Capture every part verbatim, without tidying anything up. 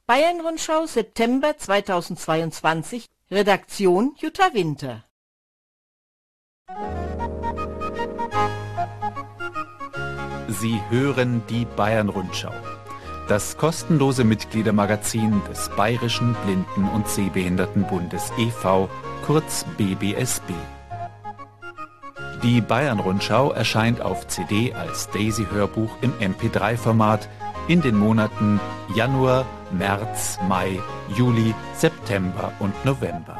Bayern-Rundschau September zweitausendzweiundzwanzig, Redaktion Jutta Winter. Sie hören die Bayern-Rundschau, das kostenlose Mitgliedermagazin des Bayerischen Blinden- und Sehbehindertenbundes e V, kurz B B S B. Die Bayern-Rundschau erscheint auf C D als Daisy-Hörbuch im M P drei Format in den Monaten Januar, März, Mai, Juli, September und November.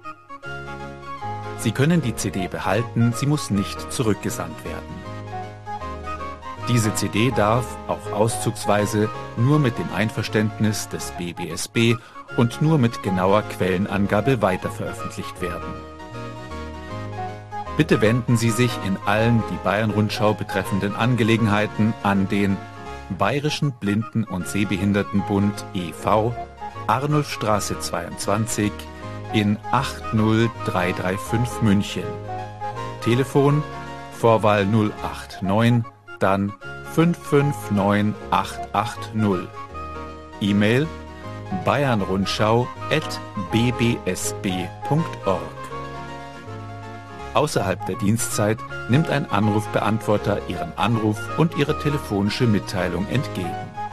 Sie können die C D behalten, sie muss nicht zurückgesandt werden. Diese C D darf, auch auszugsweise, nur mit dem Einverständnis des B B S B und nur mit genauer Quellenangabe weiterveröffentlicht werden. Bitte wenden Sie sich in allen die Bayern-Rundschau betreffenden Angelegenheiten an den Bayerischen Blinden- und Sehbehindertenbund e V, Arnulfstraße zweiundzwanzig in acht null drei drei fünf München. Telefon Vorwahl null acht neun, dann fünf fünf neun acht acht null. E-Mail bayernrundschau at b b s b punkt org. Außerhalb der Dienstzeit nimmt ein Anrufbeantworter Ihren Anruf und Ihre telefonische Mitteilung entgegen.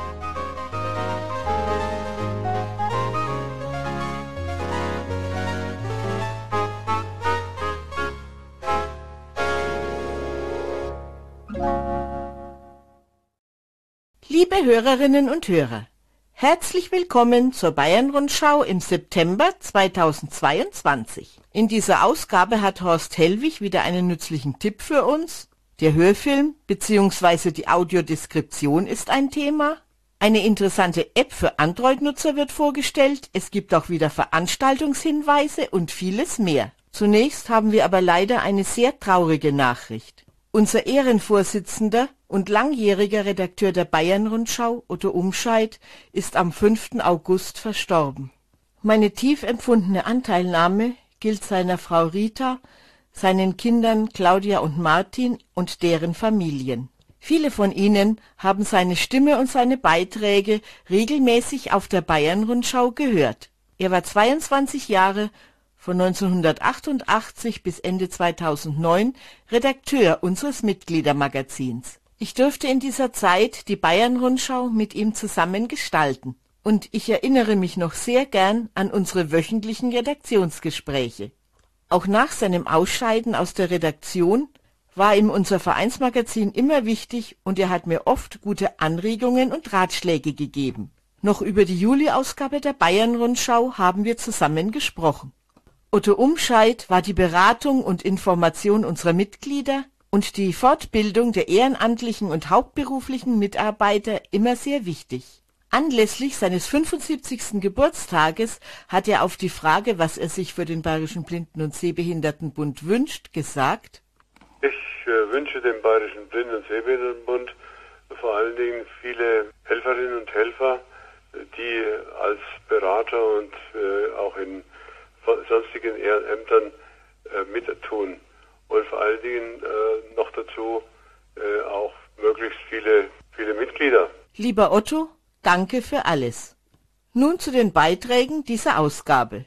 Liebe Hörerinnen und Hörer, herzlich willkommen zur Bayern-Rundschau im September zweitausendzweiundzwanzig. In dieser Ausgabe hat Horst Hellwig wieder einen nützlichen Tipp für uns. Der Hörfilm bzw. die Audiodeskription ist ein Thema. Eine interessante App für Android-Nutzer wird vorgestellt. Es gibt auch wieder Veranstaltungshinweise und vieles mehr. Zunächst haben wir aber leider eine sehr traurige Nachricht. Unser Ehrenvorsitzender und langjähriger Redakteur der Bayern-Rundschau, Otto Umscheid, ist am fünften August verstorben. Meine tief empfundene Anteilnahme gilt seiner Frau Rita, seinen Kindern Claudia und Martin und deren Familien. Viele von ihnen haben seine Stimme und seine Beiträge regelmäßig auf der Bayern-Rundschau gehört. Er war zweiundzwanzig Jahre, von neunzehnhundertachtundachtzig bis Ende zweitausendneun, Redakteur unseres Mitgliedermagazins. Ich durfte in dieser Zeit die Bayern-Rundschau mit ihm zusammen gestalten. Und ich erinnere mich noch sehr gern an unsere wöchentlichen Redaktionsgespräche. Auch nach seinem Ausscheiden aus der Redaktion war ihm unser Vereinsmagazin immer wichtig und er hat mir oft gute Anregungen und Ratschläge gegeben. Noch über die Juli-Ausgabe der Bayern-Rundschau haben wir zusammen gesprochen. Otto Umscheid war die Beratung und Information unserer Mitglieder und die Fortbildung der ehrenamtlichen und hauptberuflichen Mitarbeiter immer sehr wichtig. Anlässlich seines fünfundsiebzigsten Geburtstages hat er auf die Frage, was er sich für den Bayerischen Blinden- und Sehbehindertenbund wünscht, gesagt: Ich äh, wünsche dem Bayerischen Blinden- und Sehbehindertenbund vor allen Dingen viele Helferinnen und Helfer, die als Berater und äh, auch in sonstigen Ehrenämtern äh, mit tun. Und vor allen Dingen äh, noch dazu äh, auch möglichst viele, viele Mitglieder. Lieber Otto, danke für alles. Nun zu den Beiträgen dieser Ausgabe.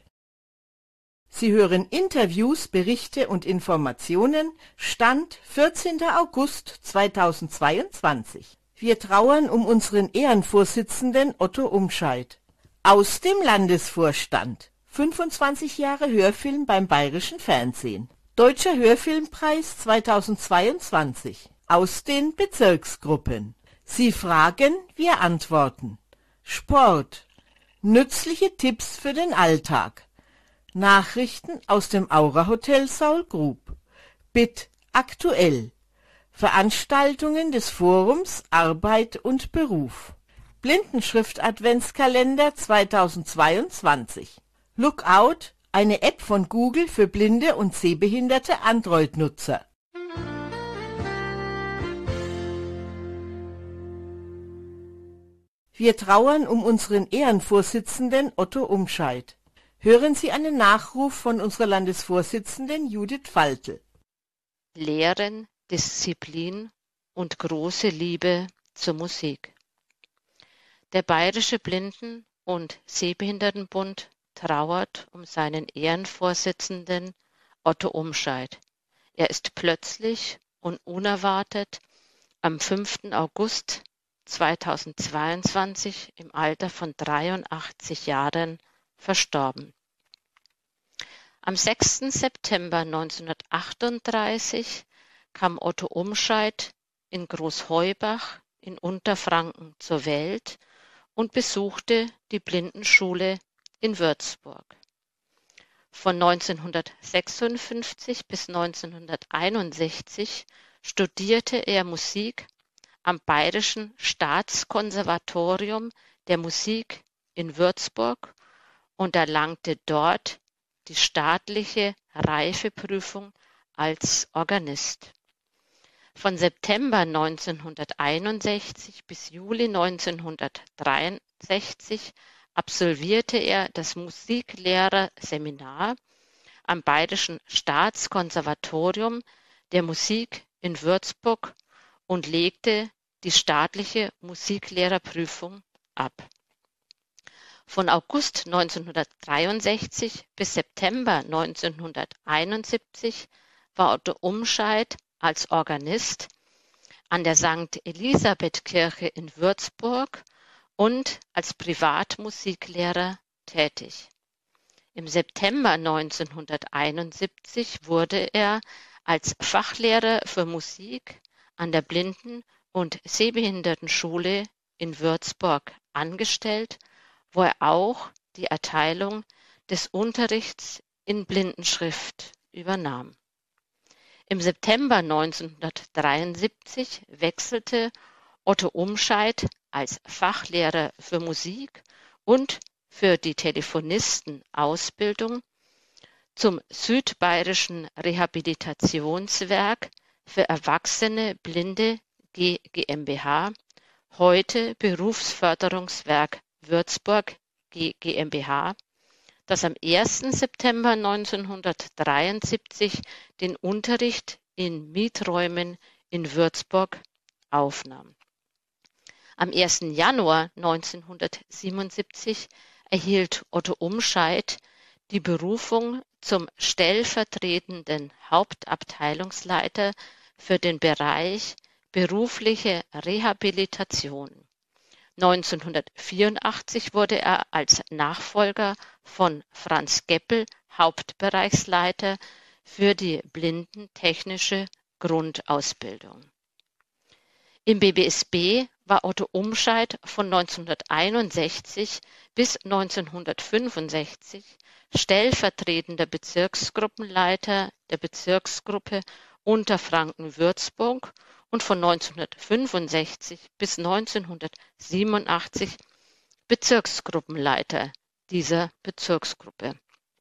Sie hören Interviews, Berichte und Informationen, Stand vierzehnter August zweitausendzweiundzwanzig. Wir trauern um unseren Ehrenvorsitzenden Otto Umscheid. Aus dem Landesvorstand. fünfundzwanzig Jahre Hörfilm beim Bayerischen Fernsehen. Deutscher Hörfilmpreis zweitausendzweiundzwanzig. Aus den Bezirksgruppen. Sie fragen, wir antworten. Sport. Nützliche Tipps für den Alltag. Nachrichten aus dem Aura Hotel Saul Grub. B I T aktuell. Veranstaltungen des Forums Arbeit und Beruf. Blindenschrift-Adventskalender zweitausendzweiundzwanzig. Lookout, eine App von Google für blinde und sehbehinderte Android-Nutzer. Wir trauern um unseren Ehrenvorsitzenden Otto Umscheid. Hören Sie einen Nachruf von unserer Landesvorsitzenden Judith Faltel. Lehren, Disziplin und große Liebe zur Musik. Der Bayerische Blinden- und Sehbehindertenbund trauert um seinen Ehrenvorsitzenden Otto Umscheid. Er ist plötzlich und unerwartet am fünften August zweitausendzweiundzwanzig im Alter von dreiundachtzig Jahren verstorben. Am sechsten September neunzehnhundertachtunddreißig kam Otto Umscheid in Großheubach in Unterfranken zur Welt und besuchte die Blindenschule in Würzburg. Von neunzehnhundertsechsundfünfzig bis neunzehnhunderteinundsechzig studierte er Musik am Bayerischen Staatskonservatorium der Musik in Würzburg und erlangte dort die staatliche Reifeprüfung als Organist. Von September neunzehnhunderteinundsechzig bis Juli neunzehnhundertdreiundsechzig absolvierte er das Musiklehrerseminar am Bayerischen Staatskonservatorium der Musik in Würzburg und legte die staatliche Musiklehrerprüfung ab. Von August neunzehnhundertdreiundsechzig bis September neunzehnhunderteinundsiebzig war Otto Umscheid als Organist an der Sankt Elisabeth-Kirche in Würzburg und als Privatmusiklehrer tätig. Im September neunzehnhunderteinundsiebzig wurde er als Fachlehrer für Musik an der Blinden- und Sehbehindertenschule in Würzburg angestellt, wo er auch die Erteilung des Unterrichts in Blindenschrift übernahm. Im September neunzehnhundertdreiundsiebzig wechselte Otto Umscheid als Fachlehrer für Musik und für die Telefonistenausbildung zum Südbayerischen Rehabilitationswerk für Erwachsene Blinde GmbH, heute Berufsförderungswerk Würzburg GmbH, das am ersten September neunzehnhundertdreiundsiebzig den Unterricht in Mieträumen in Würzburg aufnahm. Am ersten Januar neunzehnhundertsiebenundsiebzig erhielt Otto Umscheid die Berufung zum stellvertretenden Hauptabteilungsleiter für den Bereich berufliche Rehabilitation. neunzehnhundertvierundachtzig wurde er als Nachfolger von Franz Geppel Hauptbereichsleiter für die blindentechnische Grundausbildung. Im B B S B war Otto Umscheid von neunzehnhunderteinundsechzig bis neunzehnhundertfünfundsechzig stellvertretender Bezirksgruppenleiter der Bezirksgruppe Unterfranken-Würzburg und von neunzehnhundertfünfundsechzig bis neunzehnhundertsiebenundachtzig Bezirksgruppenleiter dieser Bezirksgruppe.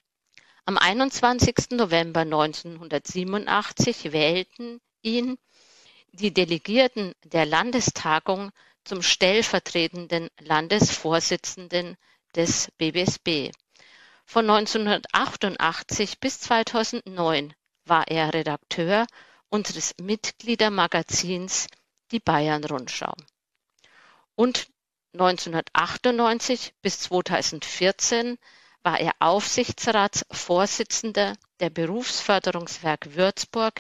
Am einundzwanzigsten November neunzehnhundertsiebenundachtzig wählten ihn die Delegierten der Landestagung zum stellvertretenden Landesvorsitzenden des B B S B. Von neunzehnhundertachtundachtzig bis zweitausendneun war er Redakteur unseres Mitgliedermagazins Die Bayern-Rundschau. Und neunzehnhundertachtundneunzig bis zweitausendvierzehn war er Aufsichtsratsvorsitzender der Berufsförderungswerk Würzburg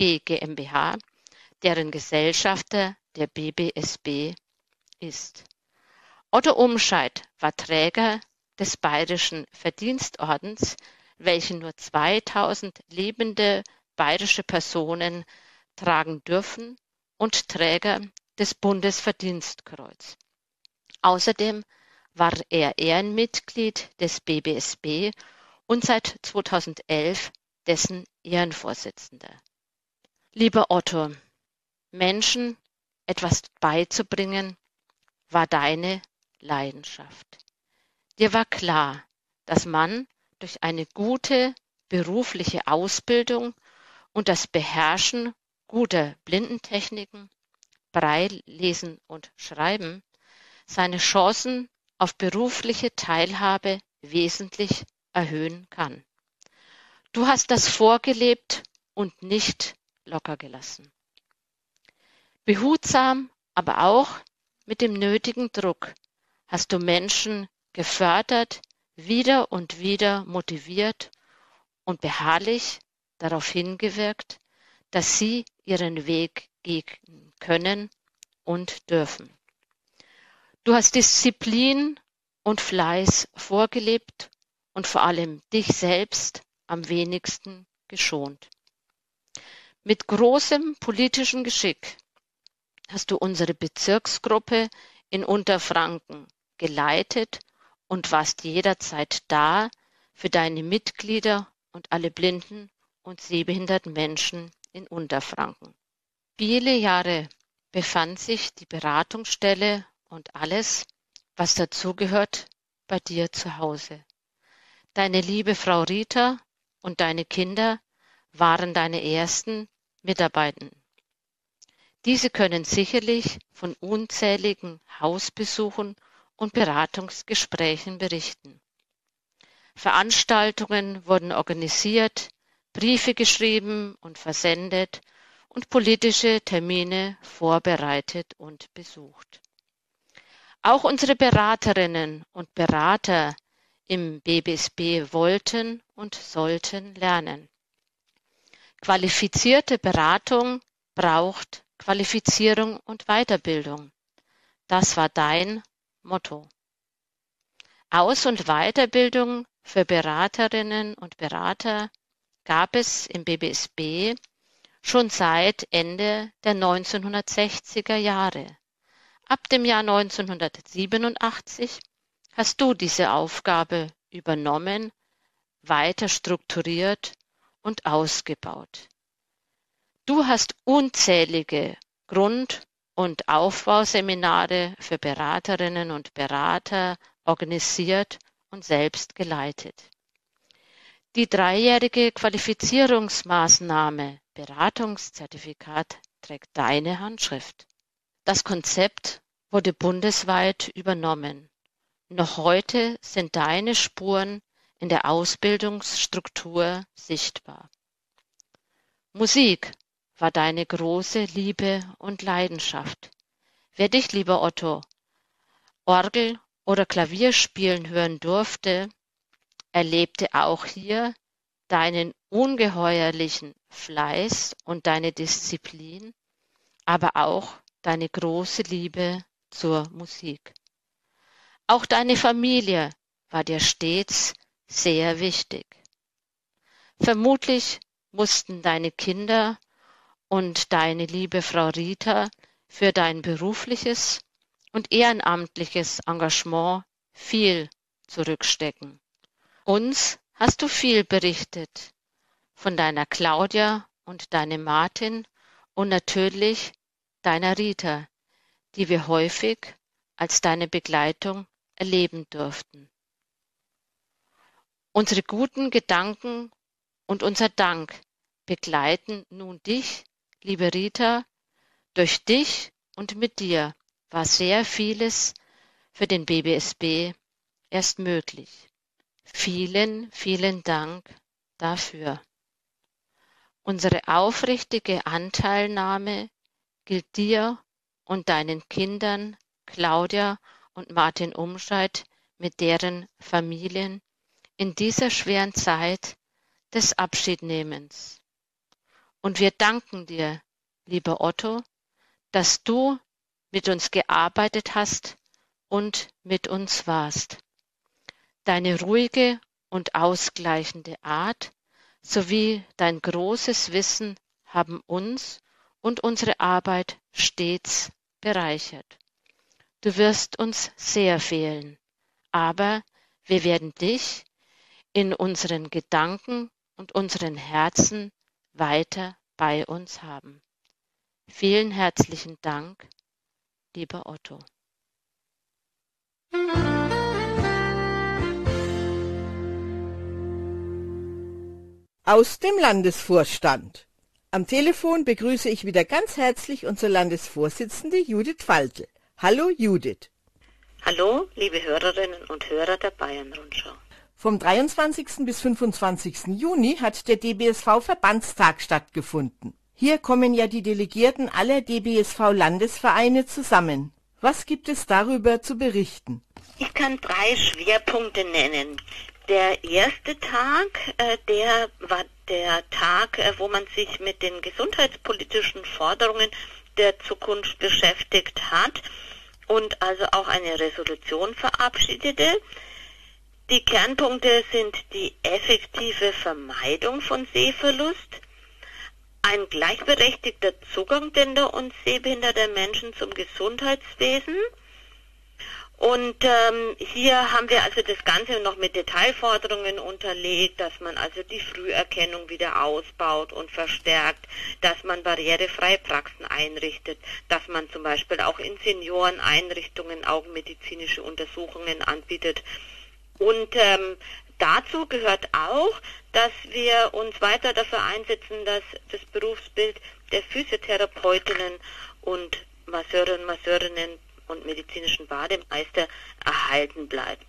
GmbH, deren Gesellschafter der B B S B ist. Otto Umscheid war Träger des Bayerischen Verdienstordens, welchen nur zweitausend lebende bayerische Personen tragen dürfen, und Träger des Bundesverdienstkreuz. Außerdem war er Ehrenmitglied des B B S B und seit zweitausendelf dessen Ehrenvorsitzender. Lieber Otto, Menschen etwas beizubringen, war deine Leidenschaft. Dir war klar, dass man durch eine gute berufliche Ausbildung und das Beherrschen guter Blindentechniken, Braille, Lesen und Schreiben seine Chancen auf berufliche Teilhabe wesentlich erhöhen kann. Du hast das vorgelebt und nicht locker gelassen. Behutsam, aber auch mit dem nötigen Druck hast du Menschen gefördert, wieder und wieder motiviert und beharrlich darauf hingewirkt, dass sie ihren Weg gehen können und dürfen. Du hast Disziplin und Fleiß vorgelebt und vor allem dich selbst am wenigsten geschont. Mit großem politischen Geschick hast du unsere Bezirksgruppe in Unterfranken geleitet und warst jederzeit da für deine Mitglieder und alle blinden und sehbehinderten Menschen in Unterfranken. Viele Jahre befand sich die Beratungsstelle und alles, was dazugehört, bei dir zu Hause. Deine liebe Frau Rita und deine Kinder waren deine ersten Mitarbeitenden. Diese können sicherlich von unzähligen Hausbesuchen und Beratungsgesprächen berichten. Veranstaltungen wurden organisiert, Briefe geschrieben und versendet und politische Termine vorbereitet und besucht. Auch unsere Beraterinnen und Berater im B B S B wollten und sollten lernen. Qualifizierte Beratung braucht Qualifizierung und Weiterbildung. Das war dein Motto. Aus- und Weiterbildung für Beraterinnen und Berater gab es im B B S B schon seit Ende der neunzehnhundertsechziger Jahre. Ab dem Jahr neunzehnhundertsiebenundachtzig hast du diese Aufgabe übernommen, weiter strukturiert und ausgebaut. Du hast unzählige Grund- und Aufbauseminare für Beraterinnen und Berater organisiert und selbst geleitet. Die dreijährige Qualifizierungsmaßnahme Beratungszertifikat trägt deine Handschrift. Das Konzept wurde bundesweit übernommen. Noch heute sind deine Spuren in der Ausbildungsstruktur sichtbar. Musik war deine große Liebe und Leidenschaft. Wer dich, lieber Otto, Orgel oder Klavier spielen hören durfte, erlebte auch hier deinen ungeheuerlichen Fleiß und deine Disziplin, aber auch deine große Liebe zur Musik. Auch deine Familie war dir stets sehr wichtig. Vermutlich mussten deine Kinder und deine liebe Frau Rita für dein berufliches und ehrenamtliches Engagement viel zurückstecken. Uns hast du viel berichtet von deiner Claudia und deinem Martin und natürlich deiner Rita, die wir häufig als deine Begleitung erleben durften. Unsere guten Gedanken und unser Dank begleiten nun dich, liebe Rita. Durch dich und mit dir war sehr vieles für den B B S B erst möglich. Vielen, vielen Dank dafür. Unsere aufrichtige Anteilnahme gilt dir und deinen Kindern Claudia und Martin Umscheid mit deren Familien in dieser schweren Zeit des Abschiednehmens. Und wir danken dir, lieber Otto, dass du mit uns gearbeitet hast und mit uns warst. Deine ruhige und ausgleichende Art sowie dein großes Wissen haben uns und unsere Arbeit stets bereichert. Du wirst uns sehr fehlen, aber wir werden dich in unseren Gedanken und unseren Herzen weiter bei uns haben. Vielen herzlichen Dank, lieber Otto. Aus dem Landesvorstand. Am Telefon begrüße ich wieder ganz herzlich unsere Landesvorsitzende Judith Faltl. Hallo Judith. Hallo, liebe Hörerinnen und Hörer der Bayern-Rundschau. Vom dreiundzwanzigsten bis fünfundzwanzigsten Juni hat der D B S V-Verbandstag stattgefunden. Hier kommen ja die Delegierten aller D B S V-Landesvereine zusammen. Was gibt es darüber zu berichten? Ich kann drei Schwerpunkte nennen. Der erste Tag, äh, der war der Tag, äh, wo man sich mit den gesundheitspolitischen Forderungen der Zukunft beschäftigt hat und also auch eine Resolution verabschiedete. Die Kernpunkte sind die effektive Vermeidung von Sehverlust, ein gleichberechtigter Zugang blinder und sehbehinderter Menschen zum Gesundheitswesen. Und ähm, hier haben wir also das Ganze noch mit Detailforderungen unterlegt, dass man also die Früherkennung wieder ausbaut und verstärkt, dass man barrierefreie Praxen einrichtet, dass man zum Beispiel auch in Senioreneinrichtungen augenmedizinische Untersuchungen anbietet. Und ähm, dazu gehört auch, dass wir uns weiter dafür einsetzen, dass das Berufsbild der Physiotherapeutinnen und Masseurinnen, Masseurinnen und medizinischen Bademeister erhalten bleibt.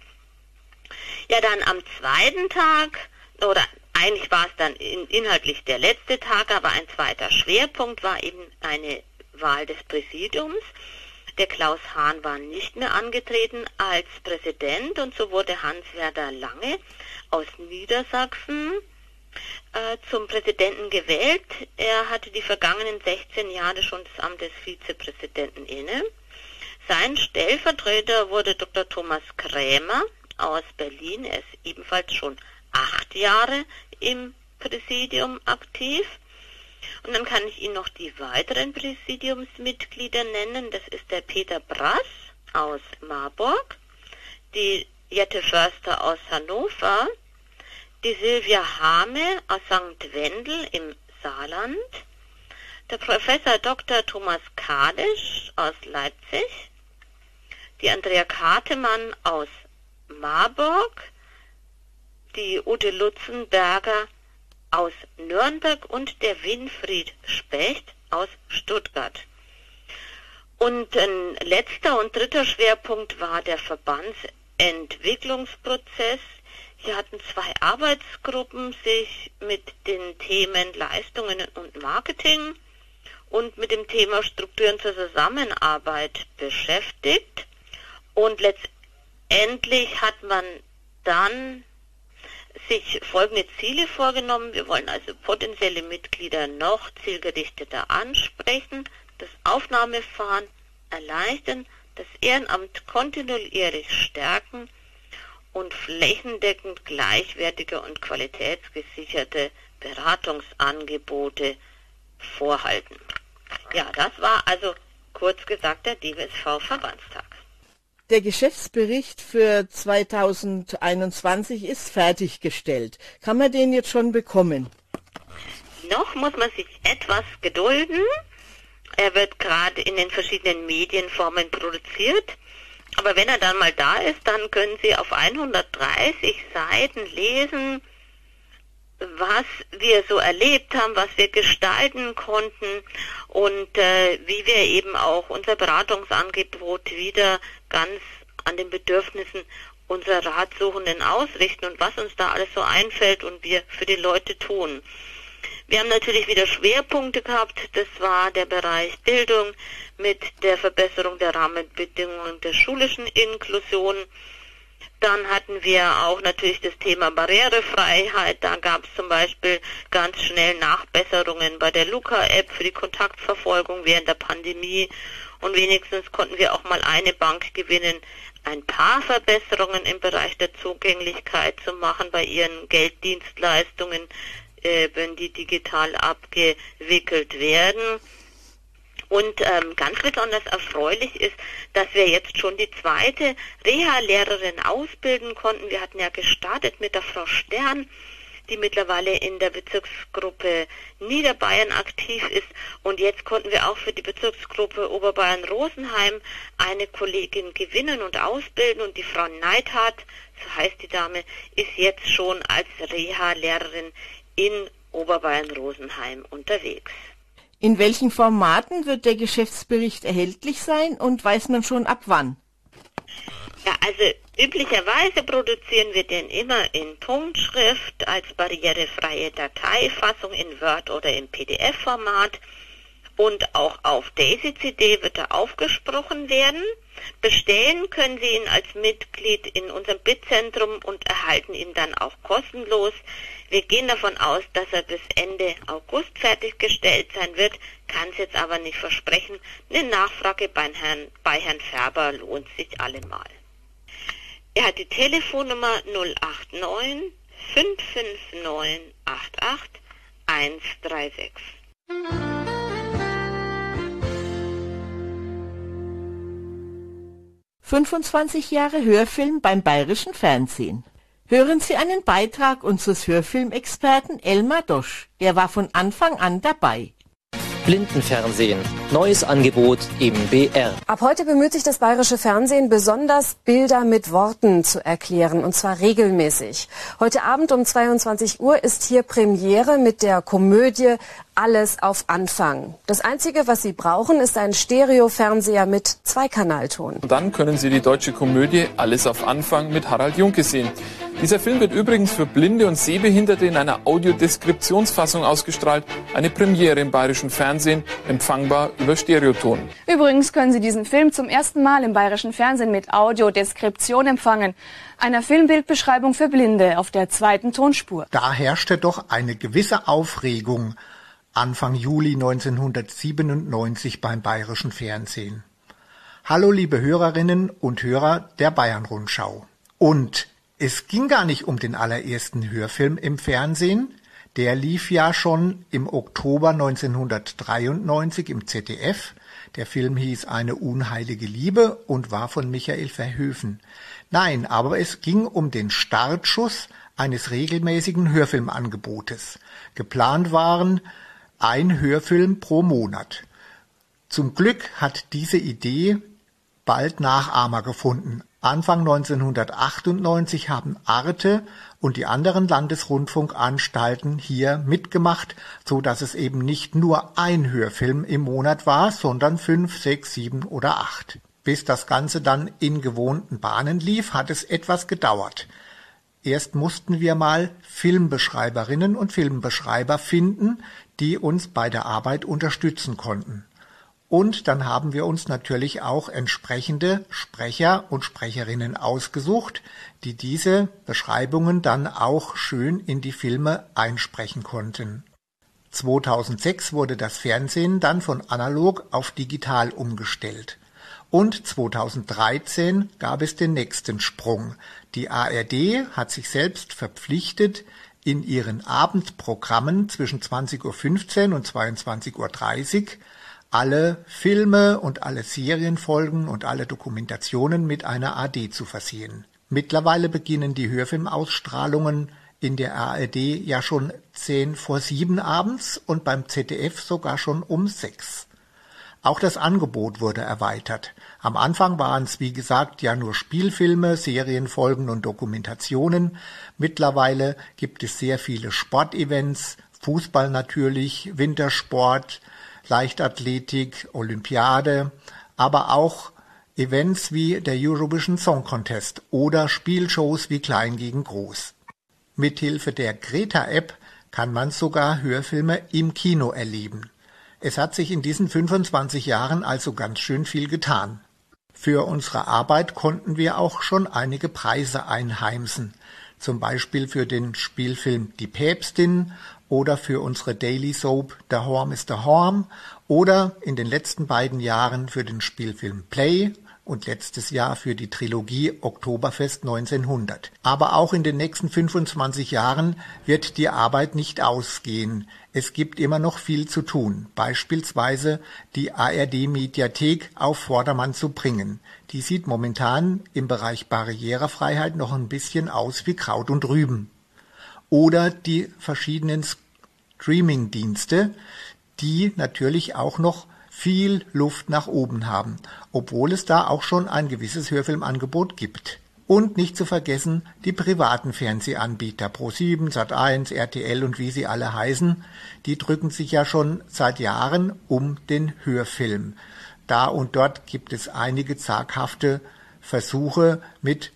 Ja, dann am zweiten Tag, oder eigentlich war es dann in, inhaltlich der letzte Tag, aber ein zweiter Schwerpunkt war eben eine Wahl des Präsidiums. Der Klaus Hahn war nicht mehr angetreten als Präsident und so wurde Hans-Werner Lange aus Niedersachsen äh, zum Präsidenten gewählt. Er hatte die vergangenen sechzehn Jahre schon das Amt des Vizepräsidenten inne. Sein Stellvertreter wurde Doktor Thomas Krämer aus Berlin. Er ist ebenfalls schon acht Jahre im Präsidium aktiv. Und dann kann ich Ihnen noch die weiteren Präsidiumsmitglieder nennen. Das ist der Peter Brass aus Marburg, die Jette Förster aus Hannover, die Silvia Hame aus Sankt Wendel im Saarland, der Professor Doktor Thomas Kadisch aus Leipzig, die Andrea Kartemann aus Marburg, die Ute Lutzenberger aus Nürnberg und der Winfried Specht aus Stuttgart. Und ein letzter und dritter Schwerpunkt war der Verbandsentwicklungsprozess. Hier hatten zwei Arbeitsgruppen sich mit den Themen Leistungen und Marketing und mit dem Thema Strukturen zur Zusammenarbeit beschäftigt. Und letztendlich hat man dann sich folgende Ziele vorgenommen. Wir wollen also potenzielle Mitglieder noch zielgerichteter ansprechen, das Aufnahmeverfahren erleichtern, das Ehrenamt kontinuierlich stärken und flächendeckend gleichwertige und qualitätsgesicherte Beratungsangebote vorhalten. Ja, das war also kurz gesagt der D W S V-Verbandstag. Der Geschäftsbericht für zweitausendeinundzwanzig ist fertiggestellt. Kann man den jetzt schon bekommen? Noch muss man sich etwas gedulden. Er wird gerade in den verschiedenen Medienformen produziert. Aber wenn er dann mal da ist, dann können Sie auf hundertdreißig Seiten lesen, was wir so erlebt haben, was wir gestalten konnten und äh, wie wir eben auch unser Beratungsangebot wieder ganz an den Bedürfnissen unserer Ratsuchenden ausrichten und was uns da alles so einfällt und wir für die Leute tun. Wir haben natürlich wieder Schwerpunkte gehabt, das war der Bereich Bildung mit der Verbesserung der Rahmenbedingungen der schulischen Inklusion. Dann hatten wir auch natürlich das Thema Barrierefreiheit. Da gab es zum Beispiel ganz schnell Nachbesserungen bei der Luca-App für die Kontaktverfolgung während der Pandemie. Und wenigstens konnten wir auch mal eine Bank gewinnen, ein paar Verbesserungen im Bereich der Zugänglichkeit zu machen bei ihren Gelddienstleistungen, äh, wenn die digital abgewickelt werden. Und ähm, ganz besonders erfreulich ist, dass wir jetzt schon die zweite Reha-Lehrerin ausbilden konnten. Wir hatten ja gestartet mit der Frau Stern, die mittlerweile in der Bezirksgruppe Niederbayern aktiv ist. Und jetzt konnten wir auch für die Bezirksgruppe Oberbayern-Rosenheim eine Kollegin gewinnen und ausbilden. Und die Frau Neithardt, so heißt die Dame, ist jetzt schon als Reha-Lehrerin in Oberbayern-Rosenheim unterwegs. In welchen Formaten wird der Geschäftsbericht erhältlich sein und weiß man schon ab wann? Ja, also üblicherweise produzieren wir den immer in Punktschrift als barrierefreie Dateifassung in Word oder im P D F-Format. Und auch auf Daisy C D wird er aufgesprochen werden. Bestellen können Sie ihn als Mitglied in unserem Bitzentrum und erhalten ihn dann auch kostenlos. Wir gehen davon aus, dass er bis Ende August fertiggestellt sein wird, kann es jetzt aber nicht versprechen. Eine Nachfrage bei Herrn, bei Herrn Färber lohnt sich allemal. Er hat die Telefonnummer null acht neun fünf fünf neun acht acht eins drei sechs. fünfundzwanzig Jahre Hörfilm beim Bayerischen Fernsehen. Hören Sie einen Beitrag unseres Hörfilmexperten Elmar Dosch. Er war von Anfang an dabei. Blindenfernsehen. Neues Angebot im B R. Ab heute bemüht sich das Bayerische Fernsehen besonders, Bilder mit Worten zu erklären, und zwar regelmäßig. Heute Abend um zweiundzwanzig Uhr ist hier Premiere mit der Komödie Alles auf Anfang. Das Einzige, was Sie brauchen, ist ein Stereo-Fernseher mit Zweikanalton. Dann können Sie die deutsche Komödie Alles auf Anfang mit Harald Junke sehen. Dieser Film wird übrigens für Blinde und Sehbehinderte in einer Audiodeskriptionsfassung ausgestrahlt. Eine Premiere im Bayerischen Fernsehen, empfangbar über Stereoton. Übrigens können Sie diesen Film zum ersten Mal im Bayerischen Fernsehen mit Audiodeskription empfangen. Einer Filmbildbeschreibung für Blinde auf der zweiten Tonspur. Da herrschte doch eine gewisse Aufregung Anfang Juli neunzehnhundertsiebenundneunzig beim Bayerischen Fernsehen. Hallo liebe Hörerinnen und Hörer der Bayern-Rundschau. Und es ging gar nicht um den allerersten Hörfilm im Fernsehen. Der lief ja schon im Oktober neunzehnhundertdreiundneunzig im Z D F. Der Film hieß Eine unheilige Liebe und war von Michael Verhoeven. Nein, aber es ging um den Startschuss eines regelmäßigen Hörfilmangebotes. Geplant waren ein Hörfilm pro Monat. Zum Glück hat diese Idee bald Nachahmer gefunden. Anfang neunzehnhundertachtundneunzig haben Arte und die anderen Landesrundfunkanstalten hier mitgemacht, so dass es eben nicht nur ein Hörfilm im Monat war, sondern fünf, sechs, sieben oder acht. Bis das Ganze dann in gewohnten Bahnen lief, hat es etwas gedauert. Erst mussten wir mal Filmbeschreiberinnen und Filmbeschreiber finden, die uns bei der Arbeit unterstützen konnten. Und dann haben wir uns natürlich auch entsprechende Sprecher und Sprecherinnen ausgesucht, die diese Beschreibungen dann auch schön in die Filme einsprechen konnten. zweitausendsechs wurde das Fernsehen dann von analog auf digital umgestellt. Und zweitausenddreizehn gab es den nächsten Sprung. Die A R D hat sich selbst verpflichtet, in ihren Abendprogrammen zwischen zwanzig Uhr fünfzehn und zweiundzwanzig Uhr dreißig alle Filme und alle Serienfolgen und alle Dokumentationen mit einer A D zu versehen. Mittlerweile beginnen die Hörfilmausstrahlungen in der A R D ja schon zehn vor sieben abends und beim Z D F sogar schon um sechs. Auch das Angebot wurde erweitert. Am Anfang waren es, wie gesagt, ja nur Spielfilme, Serienfolgen und Dokumentationen. Mittlerweile gibt es sehr viele Sportevents, Fußball natürlich, Wintersport, Leichtathletik, Olympiade, aber auch Events wie der Eurovision Song Contest oder Spielshows wie Klein gegen Groß. Mithilfe der Greta-App kann man sogar Hörfilme im Kino erleben. Es hat sich in diesen fünfundzwanzig Jahren also ganz schön viel getan. Für unsere Arbeit konnten wir auch schon einige Preise einheimsen, zum Beispiel für den Spielfilm Die Päpstin oder für unsere Daily Soap The Horm is the Horm oder in den letzten beiden Jahren für den Spielfilm Play und letztes Jahr für die Trilogie Oktoberfest neunzehnhundert. Aber auch in den nächsten fünfundzwanzig Jahren wird die Arbeit nicht ausgehen. Es gibt immer noch viel zu tun, beispielsweise die A R D-Mediathek auf Vordermann zu bringen. Die sieht momentan im Bereich Barrierefreiheit noch ein bisschen aus wie Kraut und Rüben. Oder die verschiedenen Streaming-Dienste, die natürlich auch noch viel Luft nach oben haben, obwohl es da auch schon ein gewisses Hörfilmangebot gibt. Und nicht zu vergessen die privaten Fernsehanbieter ProSieben, Sat eins, R T L und wie sie alle heißen, die drücken sich ja schon seit Jahren um den Hörfilm. Da und dort gibt es einige zaghafte Versuche mit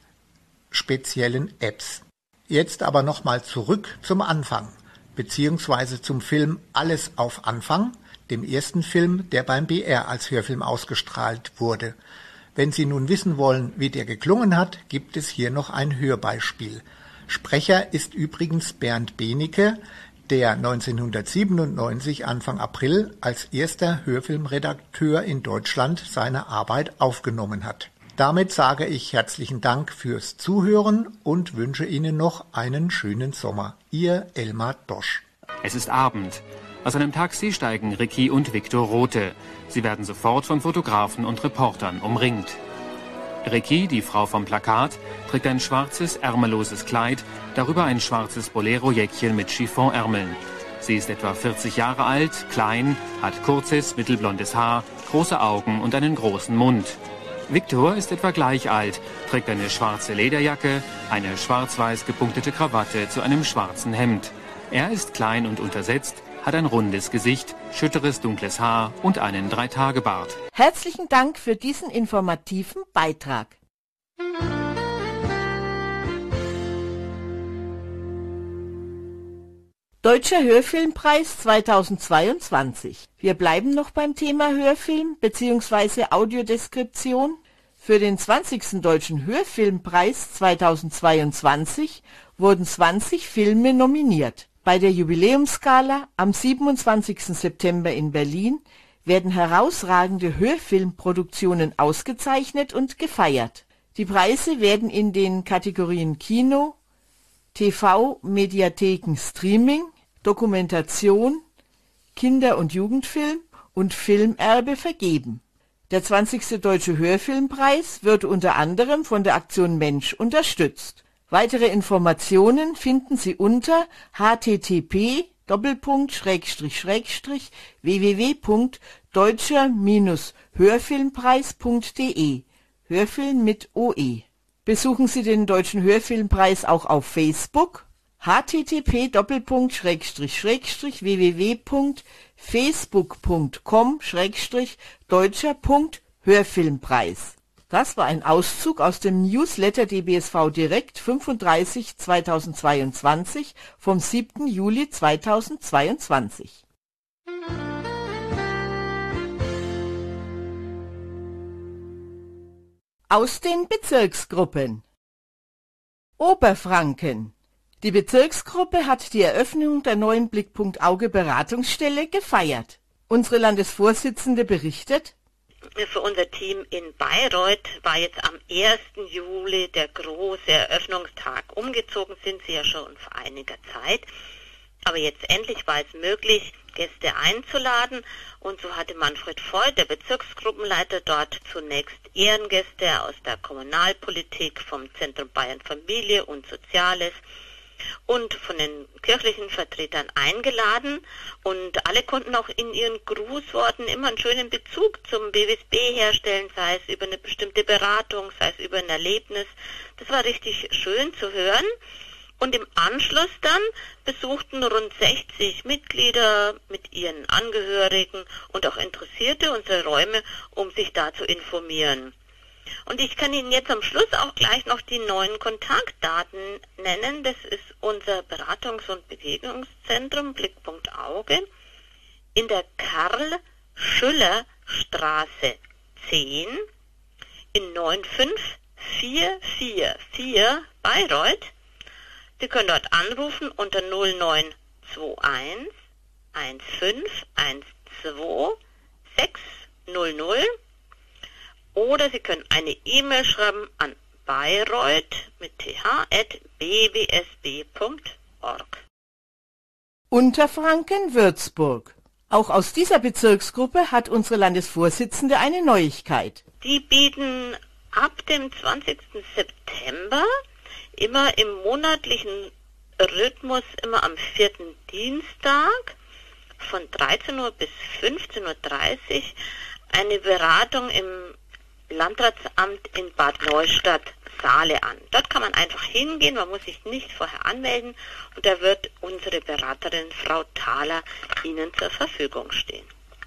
speziellen Apps. Jetzt aber nochmal zurück zum Anfang, beziehungsweise zum Film Alles auf Anfang, dem ersten Film, der beim B R als Hörfilm ausgestrahlt wurde. Wenn Sie nun wissen wollen, wie der geklungen hat, gibt es hier noch ein Hörbeispiel. Sprecher ist übrigens Bernd Benecke, der neunzehnhundertsiebenundneunzig Anfang April als erster Hörfilmredakteur in Deutschland seine Arbeit aufgenommen hat. Damit sage ich herzlichen Dank fürs Zuhören und wünsche Ihnen noch einen schönen Sommer. Ihr Elmar Dosch. Es ist Abend. Aus einem Taxi steigen Ricky und Viktor Rothe. Sie werden sofort von Fotografen und Reportern umringt. Ricky, die Frau vom Plakat, trägt ein schwarzes, ärmelloses Kleid, darüber ein schwarzes Bolero-Jäckchen mit Chiffonärmeln. Sie ist etwa vierzig Jahre alt, klein, hat kurzes, mittelblondes Haar, große Augen und einen großen Mund. Viktor ist etwa gleich alt, trägt eine schwarze Lederjacke, eine schwarz-weiß gepunktete Krawatte zu einem schwarzen Hemd. Er ist klein und untersetzt, hat ein rundes Gesicht, schütteres dunkles Haar und einen Dreitagebart. Herzlichen Dank für diesen informativen Beitrag. Deutscher Hörfilmpreis zweitausendzweiundzwanzig. Wir bleiben noch beim Thema Hörfilm bzw. Audiodeskription. Für den zwanzigsten Deutschen Hörfilmpreis zweitausendzweiundzwanzig wurden zwanzig Filme nominiert. Bei der Jubiläumsgala am siebenundzwanzigsten September in Berlin werden herausragende Hörfilmproduktionen ausgezeichnet und gefeiert. Die Preise werden in den Kategorien Kino, T V, Mediatheken, Streaming, Dokumentation, Kinder- und Jugendfilm und Filmerbe vergeben. Der zwanzigste Deutsche Hörfilmpreis wird unter anderem von der Aktion Mensch unterstützt. Weitere Informationen finden Sie unter h t t p Doppelpunkt Schrägstrich Schrägstrich w w w Punkt deutscher Hörfilmpreis Punkt d e. Hörfilm mit O E. Besuchen Sie den Deutschen Hörfilmpreis auch auf Facebook. h t t p Doppelpunkt Schrägstrich Schrägstrich w w w Punkt facebook Punkt com Schrägstrich deutscher Punkt Hörfilmpreis. Das war ein Auszug aus dem Newsletter D B S V Direkt fünfunddreißig zweitausendzweiundzwanzig vom siebten Juli zweitausendzweiundzwanzig. Aus den Bezirksgruppen. Oberfranken. Die Bezirksgruppe hat die Eröffnung der neuen Blickpunkt Auge Beratungsstelle gefeiert. Unsere Landesvorsitzende berichtet: Für unser Team in Bayreuth war jetzt am ersten Juli der große Eröffnungstag. Umgezogen sind sie ja schon vor einiger Zeit. Aber jetzt endlich war es möglich, Gäste einzuladen. Und so hatte Manfred Voigt, der Bezirksgruppenleiter, dort zunächst Ehrengäste aus der Kommunalpolitik, vom Zentrum Bayern Familie und Soziales und von den kirchlichen Vertretern eingeladen. Und alle konnten auch in ihren Grußworten immer einen schönen Bezug zum B W S B herstellen, sei es über eine bestimmte Beratung, sei es über ein Erlebnis. Das war richtig schön zu hören. Und im Anschluss dann besuchten rund sechzig Mitglieder mit ihren Angehörigen und auch Interessierte unsere Räume, um sich da zu informieren. Und ich kann Ihnen jetzt am Schluss auch gleich noch die neuen Kontaktdaten nennen. Das ist unser Beratungs- und Begegnungszentrum Blickpunkt Auge in der Karl-Schüller-Straße zehn in neun fünf vier vier vier Bayreuth. Sie können dort anrufen unter null neun zwei eins eins fünf eins zwei sechs null null oder Sie können eine E-Mail schreiben an bayreuth mit th at b w s b punkt org. Unterfranken Würzburg. Auch aus dieser Bezirksgruppe hat unsere Landesvorsitzende eine Neuigkeit. Die bieten ab dem zwanzigsten September immer im monatlichen Rhythmus, immer am vierten Dienstag von dreizehn Uhr bis fünfzehn Uhr dreißig eine Beratung im Landratsamt in Bad Neustadt-Saale an. Dort kann man einfach hingehen, man muss sich nicht vorher anmelden und da wird unsere Beraterin Frau Thaler Ihnen zur Verfügung stehen.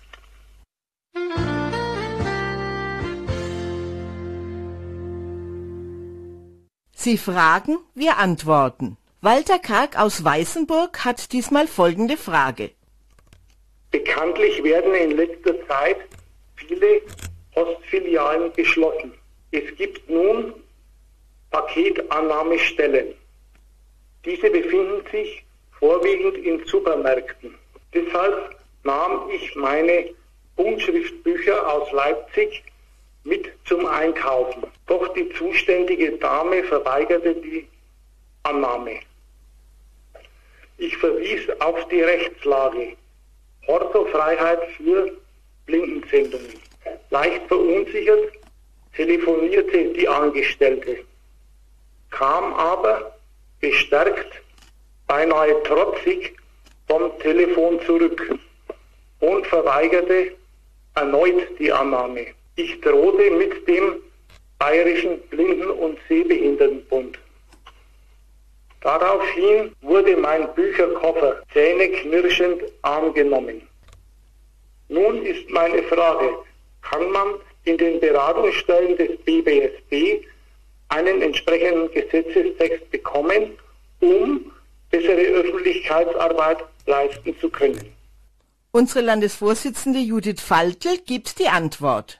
Sie fragen, wir antworten. Walter Karg aus Weißenburg hat diesmal folgende Frage. Bekanntlich werden in letzter Zeit viele Postfilialen geschlossen. Es gibt nun Paketannahmestellen. Diese befinden sich vorwiegend in Supermärkten. Deshalb nahm ich meine Punktschriftbücher aus Leipzig mit zum Einkaufen. Doch die zuständige Dame verweigerte die Annahme. Ich verwies auf die Rechtslage. Portofreiheit für Blindensendungen. Leicht verunsichert telefonierte die Angestellte, kam aber bestärkt, beinahe trotzig vom Telefon zurück und verweigerte erneut die Annahme. Ich drohte mit dem Bayerischen Blinden- und Sehbehindertenbund. Daraufhin wurde mein Bücherkoffer zähneknirschend angenommen. Nun ist meine Frage, kann man in den Beratungsstellen des B B S B einen entsprechenden Gesetzestext bekommen, um bessere Öffentlichkeitsarbeit leisten zu können? Unsere Landesvorsitzende Judith Faltl gibt die Antwort.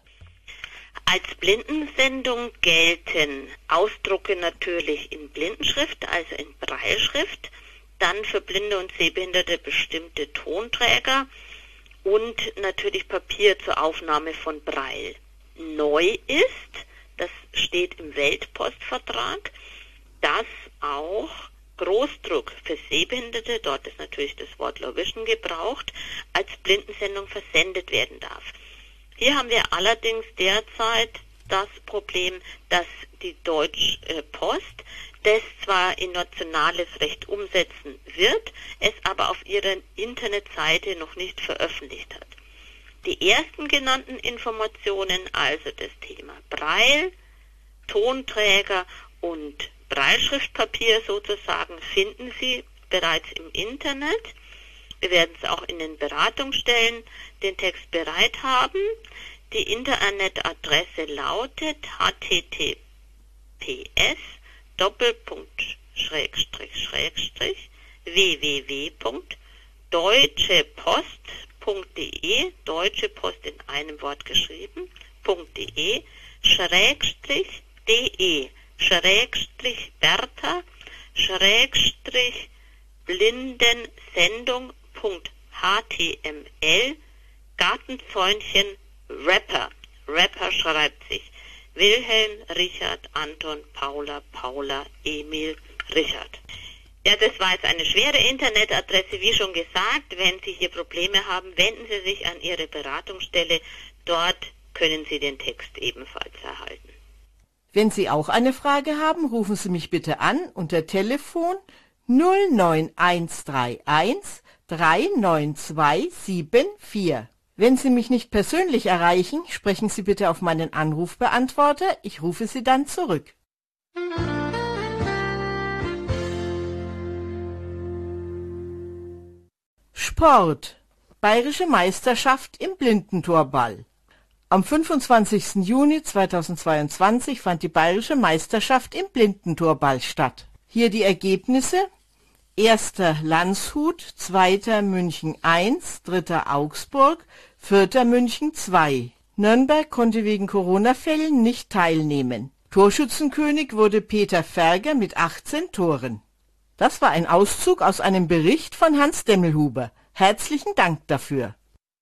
Als Blindensendung gelten Ausdrucke natürlich in Blindenschrift, also in Brailleschrift, dann für Blinde und Sehbehinderte bestimmte Tonträger und natürlich Papier zur Aufnahme von Braille. Neu ist, das steht im Weltpostvertrag, dass auch Großdruck für Sehbehinderte, dort ist natürlich das Wort Low Vision gebraucht, als Blindensendung versendet werden darf. Hier haben wir allerdings derzeit das Problem, dass die Deutsche Post das zwar in nationales Recht umsetzen wird, es aber auf ihrer Internetseite noch nicht veröffentlicht hat. Die ersten genannten Informationen, also das Thema Braille, Tonträger und Brailleschriftpapier sozusagen, finden Sie bereits im Internet. Wir werden es auch in den Beratungsstellen den Text bereit haben. Die Internetadresse lautet h t t p s doppelpunkt schrägstrich schrägstrich w w w punkt deutschepost punkt de, Deutsche Post in einem Wort geschrieben, .de, schrägstrich de, schrägstrich Bertha, schrägstrich Blindensendung Punkt h t m l, Gartenzäunchen Rapper. Rapper schreibt sich Wilhelm, Richard, Anton, Paula, Paula, Emil, Richard. Ja, das war jetzt eine schwere Internetadresse, wie schon gesagt. Wenn Sie hier Probleme haben, wenden Sie sich an Ihre Beratungsstelle. Dort können Sie den Text ebenfalls erhalten. Wenn Sie auch eine Frage haben, rufen Sie mich bitte an unter Telefon null neun eins drei eins drei neun zwei sieben vier. Wenn Sie mich nicht persönlich erreichen, sprechen Sie bitte auf meinen Anrufbeantworter. Ich rufe Sie dann zurück. Sport. Bayerische Meisterschaft im Blindentorball. Am fünfundzwanzigsten Juni zweitausendzweiundzwanzig fand die Bayerische Meisterschaft im Blindentorball statt. Hier die Ergebnisse: Erster Landshut, Zweiter München eins, Dritter Augsburg, Vierter München zwei. Nürnberg konnte wegen Corona-Fällen nicht teilnehmen. Torschützenkönig wurde Peter Ferger mit achtzehn Toren. Das war ein Auszug aus einem Bericht von Hans Demmelhuber. Herzlichen Dank dafür.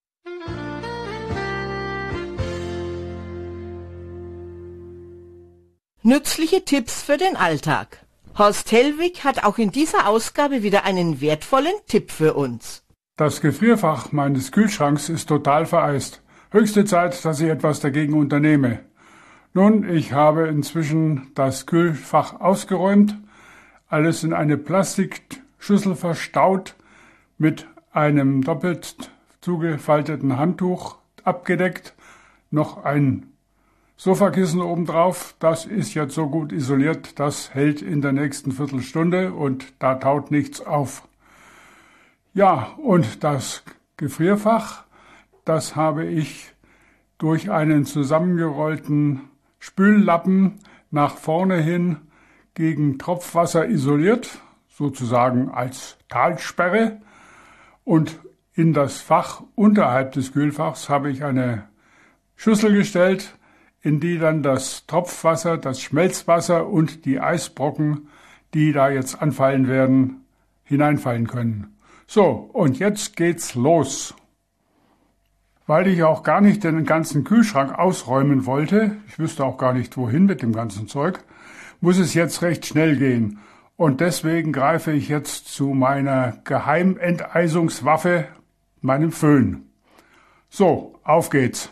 Nützliche Tipps für den Alltag. Horst Hellwig hat auch in dieser Ausgabe wieder einen wertvollen Tipp für uns. Das Gefrierfach meines Kühlschranks ist total vereist. Höchste Zeit, dass ich etwas dagegen unternehme. Nun, ich habe inzwischen das Kühlfach ausgeräumt, alles in eine Plastikschüssel verstaut, mit einem doppelt zugefalteten Handtuch abgedeckt, noch ein Sofakissen obendrauf. Das ist jetzt so gut isoliert, das hält in der nächsten Viertelstunde und da taut nichts auf. Ja, und das Gefrierfach, das habe ich durch einen zusammengerollten Spüllappen nach vorne hin gegen Tropfwasser isoliert, sozusagen als Talsperre. Und In das Fach unterhalb des Kühlfachs habe ich eine Schüssel gestellt, in die dann das Tropfwasser, das Schmelzwasser und die Eisbrocken, die da jetzt anfallen werden, hineinfallen können. So, und jetzt geht's los. Weil ich auch gar nicht den ganzen Kühlschrank ausräumen wollte, ich wüsste auch gar nicht wohin mit dem ganzen Zeug, muss es jetzt recht schnell gehen. Und deswegen greife ich jetzt zu meiner Geheimenteisungswaffe, meinem Föhn. So, auf geht's.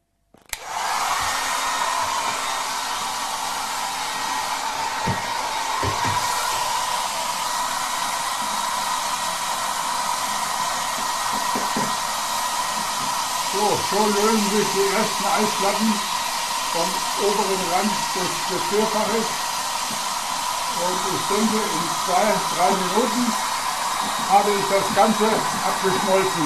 So, schon lösen sich die ersten Eisplatten vom oberen Rand des Gefrierfaches. Und ich denke, in zwei, drei Minuten habe ich das Ganze abgeschmolzen.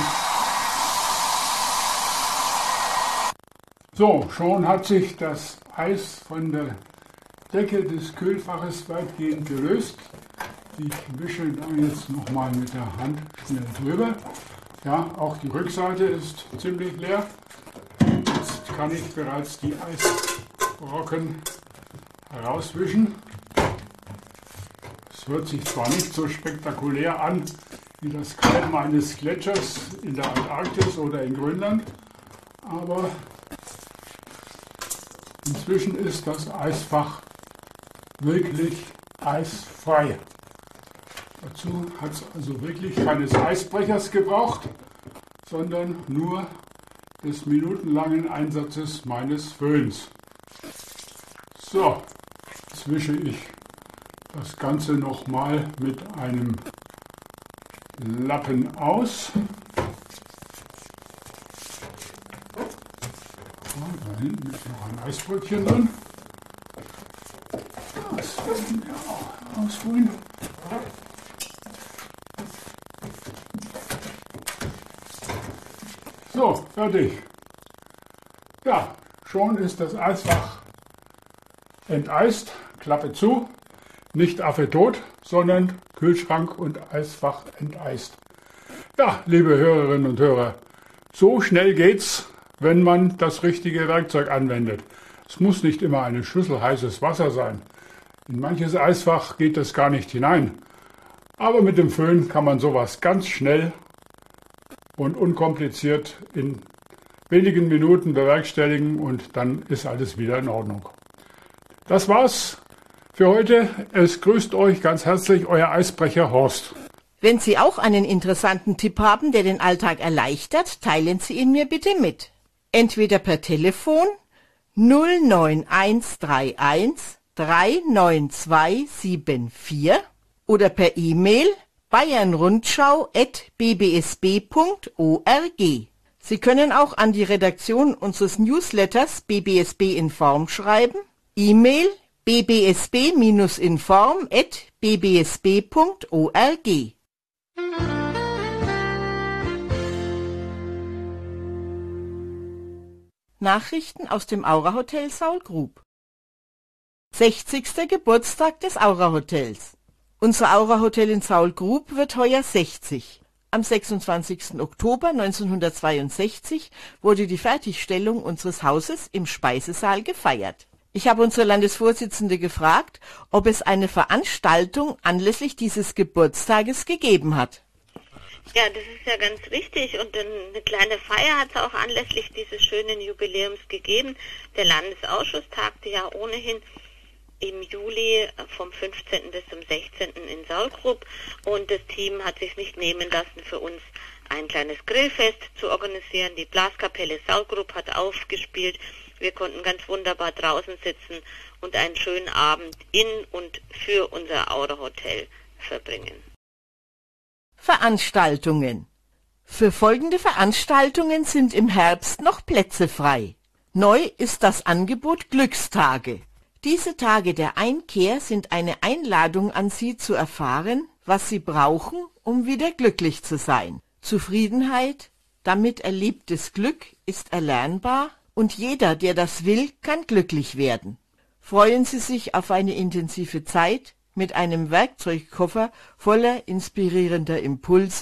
So, schon hat sich das Eis von der Decke des Kühlfaches weitgehend gelöst. Ich wische da jetzt nochmal mit der Hand schnell drüber. Ja, auch die Rückseite ist ziemlich leer. Jetzt kann ich bereits die Eisbrocken herauswischen. Es hört sich zwar nicht so spektakulär an wie das Kalben eines Gletschers in der Antarktis oder in Grönland, aber inzwischen ist das Eisfach wirklich eisfrei. Dazu hat es also wirklich keines Eisbrechers gebraucht, sondern nur des minutenlangen Einsatzes meines Föhns. So, jetzt wische ich das Ganze nochmal mit einem Lappen aus. Da hinten ist noch ein Eisbrötchen drin. Das werden wir auch rausholen. So, fertig. Ja, schon ist das Eisfach enteist. Klappe zu. Nicht Affe tot, sondern Kühlschrank und Eisfach enteist. Ja, liebe Hörerinnen und Hörer, so schnell geht's, wenn man das richtige Werkzeug anwendet. Es muss nicht immer eine Schüssel heißes Wasser sein. In manches Eisfach geht das gar nicht hinein. Aber mit dem Föhn kann man sowas ganz schnell und unkompliziert in wenigen Minuten bewerkstelligen und dann ist alles wieder in Ordnung. Das war's für heute. Es grüßt euch ganz herzlich euer Eisbrecher Horst. Wenn Sie auch einen interessanten Tipp haben, der den Alltag erleichtert, teilen Sie ihn mir bitte mit. Entweder per Telefon null neun eins drei eins drei neun zwei sieben vier oder per E-Mail bayernrundschau at b b s b punkt org. Sie können auch an die Redaktion unseres Newsletters B B S B Inform schreiben. E-Mail b b s b inform at b b s b punkt org. Nachrichten aus dem Aura Hotel Saulgrub. sechzigster Geburtstag des Aura Hotels. Unser Aura Hotel in Saulgrub wird heuer sechzig. Am sechsundzwanzigsten Oktober neunzehnhundertzweiundsechzig wurde die Fertigstellung unseres Hauses im Speisesaal gefeiert. Ich habe unsere Landesvorsitzende gefragt, ob es eine Veranstaltung anlässlich dieses Geburtstages gegeben hat. Ja, das ist ja ganz richtig und eine kleine Feier hat es auch anlässlich dieses schönen Jubiläums gegeben. Der Landesausschuss tagte ja ohnehin im Juli vom fünfzehnten bis zum sechzehnten in Saulgrub und das Team hat sich nicht nehmen lassen, für uns ein kleines Grillfest zu organisieren. Die Blaskapelle Saulgrub hat aufgespielt. Wir konnten ganz wunderbar draußen sitzen und einen schönen Abend in und für unser Aura Hotel verbringen. Veranstaltungen. Für folgende Veranstaltungen sind im Herbst noch Plätze frei. Neu ist das Angebot Glückstage. Diese Tage der Einkehr sind eine Einladung an Sie zu erfahren, was Sie brauchen, um wieder glücklich zu sein. Zufriedenheit, damit erlebtes Glück ist erlernbar und jeder, der das will, kann glücklich werden. Freuen Sie sich auf eine intensive Zeit mit einem Werkzeugkoffer voller inspirierender Impulse,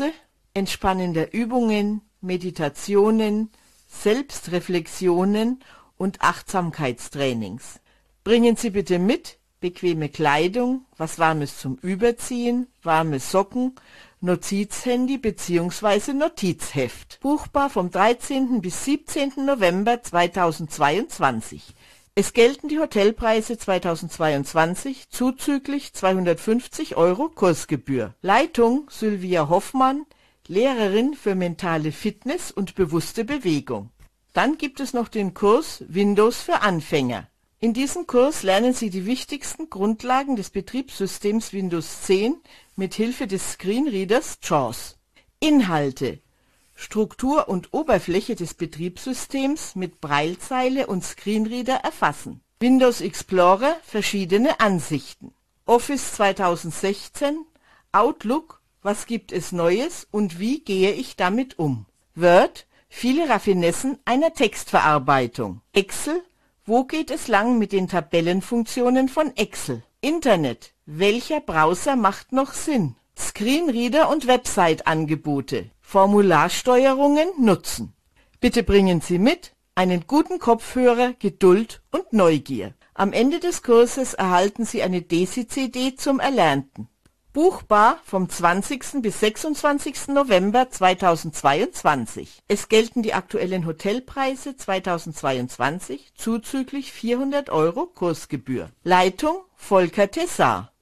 entspannender Übungen, Meditationen, Selbstreflexionen und Achtsamkeitstrainings. Bringen Sie bitte mit bequeme Kleidung, was Warmes zum Überziehen, warme Socken, Notizhandy bzw. Notizheft. Buchbar vom dreizehnten bis siebzehnten November zweitausendzweiundzwanzig. Es gelten die Hotelpreise zweitausendzweiundzwanzig zuzüglich zweihundertfünfzig Euro Kursgebühr. Leitung Sylvia Hoffmann, Lehrerin für mentale Fitness und bewusste Bewegung. Dann gibt es noch den Kurs Windows für Anfänger. In diesem Kurs lernen Sie die wichtigsten Grundlagen des Betriebssystems Windows zehn mit Hilfe des Screenreaders JAWS. Inhalte: Struktur und Oberfläche des Betriebssystems mit Braillezeile und Screenreader erfassen. Windows Explorer, verschiedene Ansichten. Office zweitausendsechzehn, Outlook, was gibt es Neues und wie gehe ich damit um? Word, viele Raffinessen einer Textverarbeitung. Excel, wo geht es lang mit den Tabellenfunktionen von Excel? Internet, welcher Browser macht noch Sinn? Screenreader und Website-Angebote. Formularsteuerungen nutzen. Bitte bringen Sie mit einen guten Kopfhörer, Geduld und Neugier. Am Ende des Kurses erhalten Sie eine Desi-C D zum Erlernten. Buchbar vom zwanzigsten bis sechsundzwanzigsten November zweitausendzweiundzwanzig. Es gelten die aktuellen Hotelpreise zweitausendzweiundzwanzig zuzüglich vierhundert Euro Kursgebühr. Leitung Volker Tessar.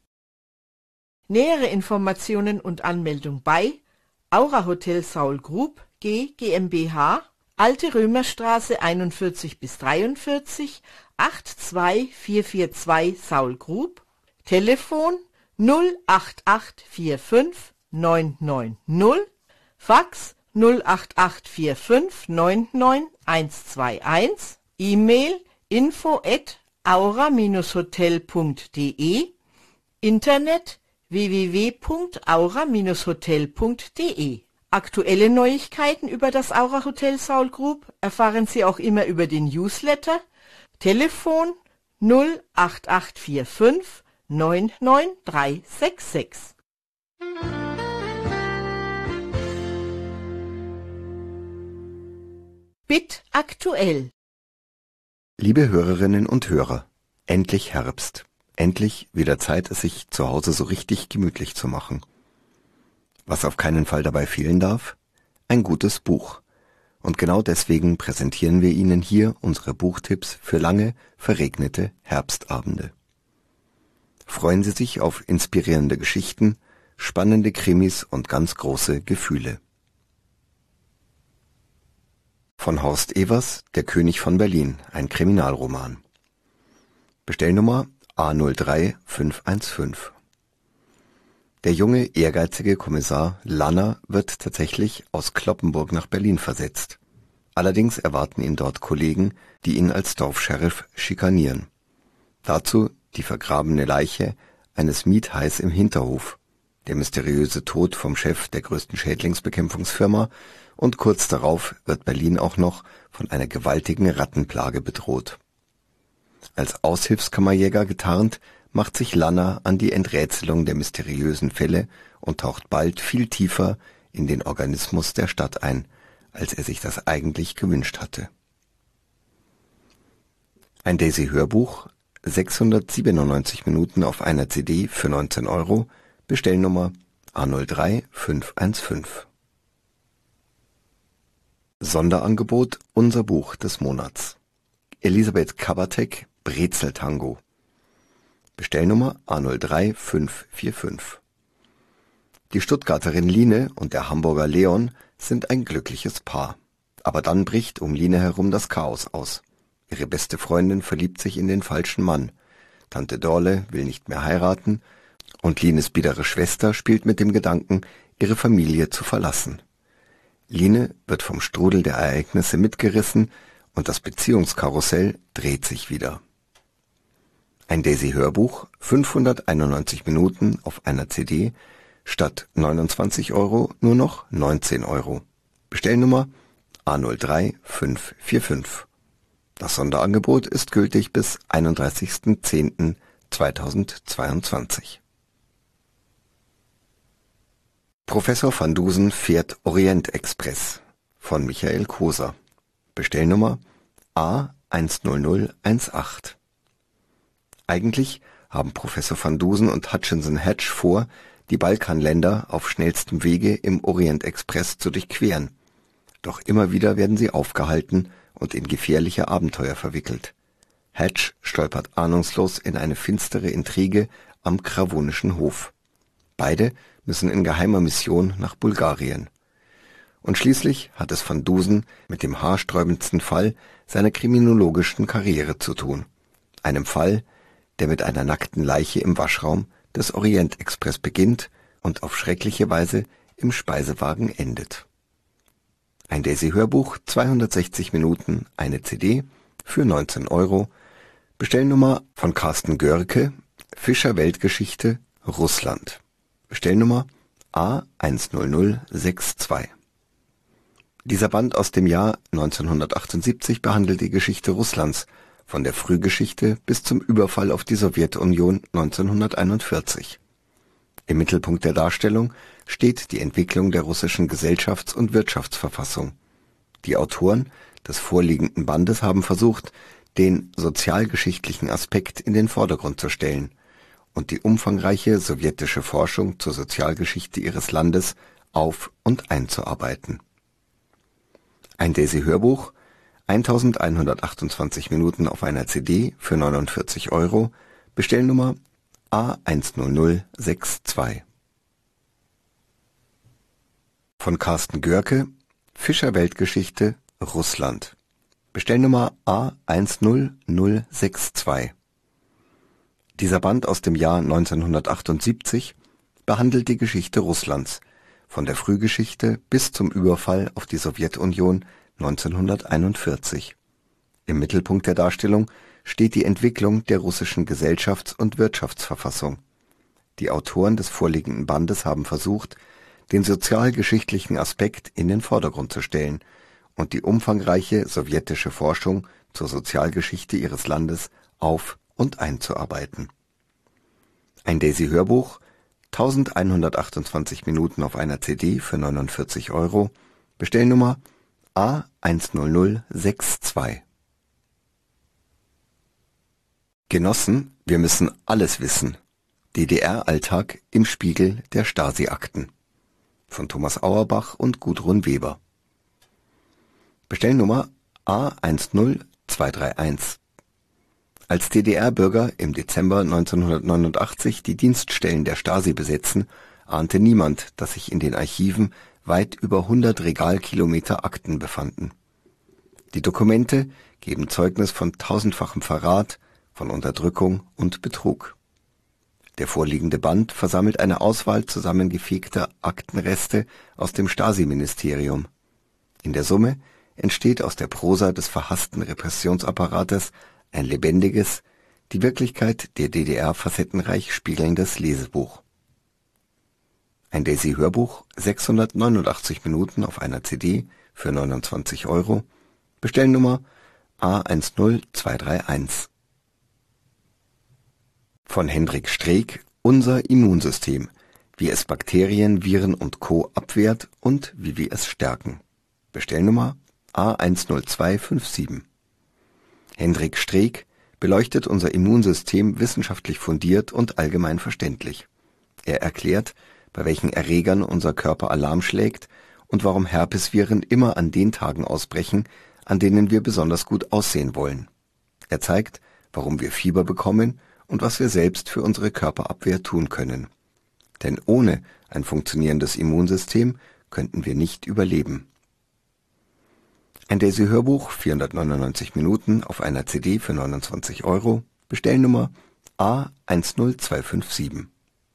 Nähere Informationen und Anmeldung bei Aura Hotel Saul Group G GmbH, Alte Römerstraße einundvierzig bis dreiundvierzig, acht zwei vier vier zwei Saul Group, Telefon null acht acht vier fünf neun neun null, Fax null acht acht vier fünf neun neun eins zwei eins, E-Mail info at aura Bindestrich hotel punkt de, Internet w w w punkt aura Bindestrich hotel punkt de. Aktuelle Neuigkeiten über das Aura Hotel Saul Group erfahren Sie auch immer über den Newsletter. Telefon null acht acht vier fünf neun neun drei sechs sechs. Bit aktuell. Liebe Hörerinnen und Hörer, endlich Herbst. Endlich wieder Zeit, es sich zu Hause so richtig gemütlich zu machen. Was auf keinen Fall dabei fehlen darf? Ein gutes Buch. Und genau deswegen präsentieren wir Ihnen hier unsere Buchtipps für lange, verregnete Herbstabende. Freuen Sie sich auf inspirierende Geschichten, spannende Krimis und ganz große Gefühle. Von Horst Evers, Der König von Berlin, ein Kriminalroman. Bestellnummer A null drei fünf eins fünf. Der junge, ehrgeizige Kommissar Lanner wird tatsächlich aus Cloppenburg nach Berlin versetzt. Allerdings erwarten ihn dort Kollegen, die ihn als Dorfscheriff schikanieren. Dazu die vergrabene Leiche eines Miethais im Hinterhof, der mysteriöse Tod vom Chef der größten Schädlingsbekämpfungsfirma und kurz darauf wird Berlin auch noch von einer gewaltigen Rattenplage bedroht. Als Aushilfskammerjäger getarnt, macht sich Lanner an die Enträtselung der mysteriösen Fälle und taucht bald viel tiefer in den Organismus der Stadt ein, als er sich das eigentlich gewünscht hatte. Ein Daisy-Hörbuch, sechshundertsiebenundneunzig Minuten auf einer C D für neunzehn Euro, Bestellnummer A null drei fünf eins fünf. Sonderangebot Unser Buch des Monats. Elisabeth Kabatek, Brezeltango. Bestellnummer A null drei fünf vier fünf. Die Stuttgarterin Line und der Hamburger Leon sind ein glückliches Paar. Aber dann bricht um Line herum das Chaos aus. Ihre beste Freundin verliebt sich in den falschen Mann. Tante Dorle will nicht mehr heiraten und Lines biedere Schwester spielt mit dem Gedanken, ihre Familie zu verlassen. Line wird vom Strudel der Ereignisse mitgerissen und das Beziehungskarussell dreht sich wieder. Ein Daisy-Hörbuch, fünfhunderteinundneunzig Minuten auf einer C D, statt neunundzwanzig Euro nur noch neunzehn Euro. Bestellnummer A null drei fünf vier fünf. Das Sonderangebot ist gültig bis einunddreißigsten zehnten zweitausendzweiundzwanzig. Professor van Dusen fährt Orient-Express von Michael Koser. Bestellnummer A eins null null eins acht. Eigentlich haben Professor van Dusen und Hutchinson Hedge vor, die Balkanländer auf schnellstem Wege im Orient-Express zu durchqueren. Doch immer wieder werden sie aufgehalten und in gefährliche Abenteuer verwickelt. Hedge stolpert ahnungslos in eine finstere Intrige am Kravonischen Hof. Beide müssen in geheimer Mission nach Bulgarien. Und schließlich hat es van Dusen mit dem haarsträubendsten Fall seiner kriminologischen Karriere zu tun. Einem Fall, der mit einer nackten Leiche im Waschraum des Orient-Express beginnt und auf schreckliche Weise im Speisewagen endet. Ein Daisy-Hörbuch, zweihundertsechzig Minuten, eine C D für neunzehn Euro. Bestellnummer von Carsten Görke, Fischer Weltgeschichte, Russland. Bestellnummer A eins null null sechs zwei. Dieser Band aus dem Jahr neunzehnhundertachtundsiebzig behandelt die Geschichte Russlands, von der Frühgeschichte bis zum Überfall auf die Sowjetunion neunzehnhunderteinundvierzig. Im Mittelpunkt der Darstellung steht die Entwicklung der russischen Gesellschafts- und Wirtschaftsverfassung. Die Autoren des vorliegenden Bandes haben versucht, den sozialgeschichtlichen Aspekt in den Vordergrund zu stellen und die umfangreiche sowjetische Forschung zur Sozialgeschichte ihres Landes auf- und einzuarbeiten. Ein Daisy-Hörbuch, eintausendeinhundertachtundzwanzig Minuten auf einer C D für neunundvierzig Euro, Bestellnummer A eins null null sechs zwei. Von Carsten Görke, Fischer Weltgeschichte, Russland. Bestellnummer A eins null null sechs zwei. Dieser Band aus dem Jahr neunzehnhundertachtundsiebzig behandelt die Geschichte Russlands, von der Frühgeschichte bis zum Überfall auf die Sowjetunion neunzehnhunderteinundvierzig. Im Mittelpunkt der Darstellung steht die Entwicklung der russischen Gesellschafts- und Wirtschaftsverfassung. Die Autoren des vorliegenden Bandes haben versucht, den sozialgeschichtlichen Aspekt in den Vordergrund zu stellen und die umfangreiche sowjetische Forschung zur Sozialgeschichte ihres Landes auf- und einzuarbeiten. Ein Daisy-Hörbuch, eintausendeinhundertachtundzwanzig Minuten auf einer C D für neunundvierzig Euro, Bestellnummer A eins null null sechs zwei. Genossen, wir müssen alles wissen. D D R-Alltag im Spiegel der Stasi-Akten. Von Thomas Auerbach und Gudrun Weber. Bestellnummer A eins null zwei drei eins. Als D D R-Bürger im Dezember neunzehnhundertneunundachtzig die Dienststellen der Stasi besetzen, ahnte niemand, dass sich in den Archiven weit über hundert Regalkilometer Akten befanden. Die Dokumente geben Zeugnis von tausendfachem Verrat, von Unterdrückung und Betrug. Der vorliegende Band versammelt eine Auswahl zusammengefegter Aktenreste aus dem Stasi-Ministerium. In der Summe entsteht aus der Prosa des verhassten Repressionsapparates ein lebendiges, die Wirklichkeit der D D R facettenreich spiegelndes Lesebuch. Ein Daisy-Hörbuch, sechshundertneunundachtzig Minuten auf einer C D für neunundzwanzig Euro, Bestellnummer A eins null zwei drei eins. Von Hendrik Streeck, Unser Immunsystem, wie es Bakterien, Viren und Co. abwehrt und wie wir es stärken. Bestellnummer A eins null zwei fünf sieben. Hendrik Streeck beleuchtet unser Immunsystem wissenschaftlich fundiert und allgemein verständlich. Er erklärt, bei welchen Erregern unser Körper Alarm schlägt und warum Herpesviren immer an den Tagen ausbrechen, an denen wir besonders gut aussehen wollen. Er zeigt, warum wir Fieber bekommen und was wir selbst für unsere Körperabwehr tun können. Denn ohne ein funktionierendes Immunsystem könnten wir nicht überleben. Ein Daisy-Hörbuch, vierhundertneunundneunzig Minuten auf einer C D für neunundzwanzig Euro, Bestellnummer A eins null zwei fünf sieben.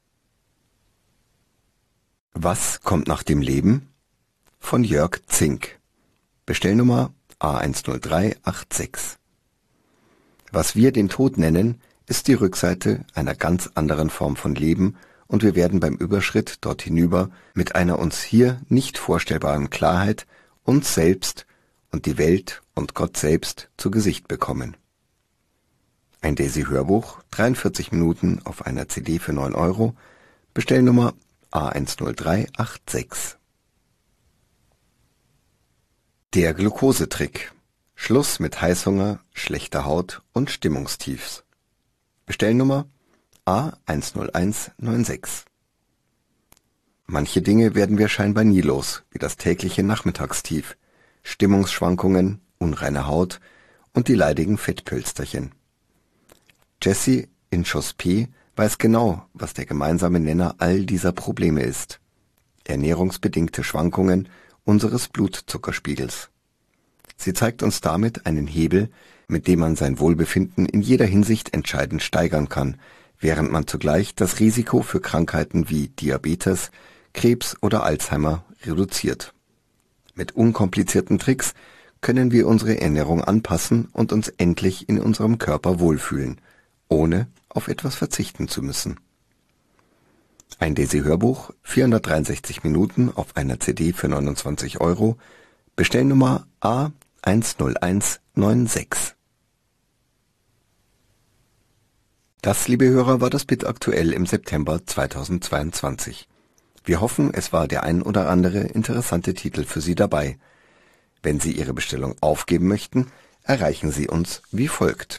Was kommt nach dem Leben? Von Jörg Zink. Bestellnummer A eins null drei acht sechs. Was wir den Tod nennen, ist die Rückseite einer ganz anderen Form von Leben und wir werden beim Überschritt dort hinüber mit einer uns hier nicht vorstellbaren Klarheit uns selbst und die Welt und Gott selbst zu Gesicht bekommen. Ein Daisy-Hörbuch, dreiundvierzig Minuten auf einer C D für neun Euro, Bestellnummer A eins null drei acht sechs. Der Glukosetrick. Schluss mit Heißhunger, schlechter Haut und Stimmungstiefs. Bestellnummer A eins null eins neun sechs. Manche Dinge werden wir scheinbar nie los, wie das tägliche Nachmittagstief, Stimmungsschwankungen, unreine Haut und die leidigen Fettpölsterchen. Jessie in Schoss P weiß genau, was der gemeinsame Nenner all dieser Probleme ist. Ernährungsbedingte Schwankungen unseres Blutzuckerspiegels. Sie zeigt uns damit einen Hebel, mit dem man sein Wohlbefinden in jeder Hinsicht entscheidend steigern kann, während man zugleich das Risiko für Krankheiten wie Diabetes, Krebs oder Alzheimer reduziert. Mit unkomplizierten Tricks können wir unsere Ernährung anpassen und uns endlich in unserem Körper wohlfühlen, ohne auf etwas verzichten zu müssen. Ein Desi-Hörbuch, vierhundertdreiundsechzig Minuten auf einer C D für neunundzwanzig Euro, Bestellnummer A eins null eins neun sechs. Das, liebe Hörer, war das B I T aktuell im September zweitausendzweiundzwanzig. Wir hoffen, es war der ein oder andere interessante Titel für Sie dabei. Wenn Sie Ihre Bestellung aufgeben möchten, erreichen Sie uns wie folgt.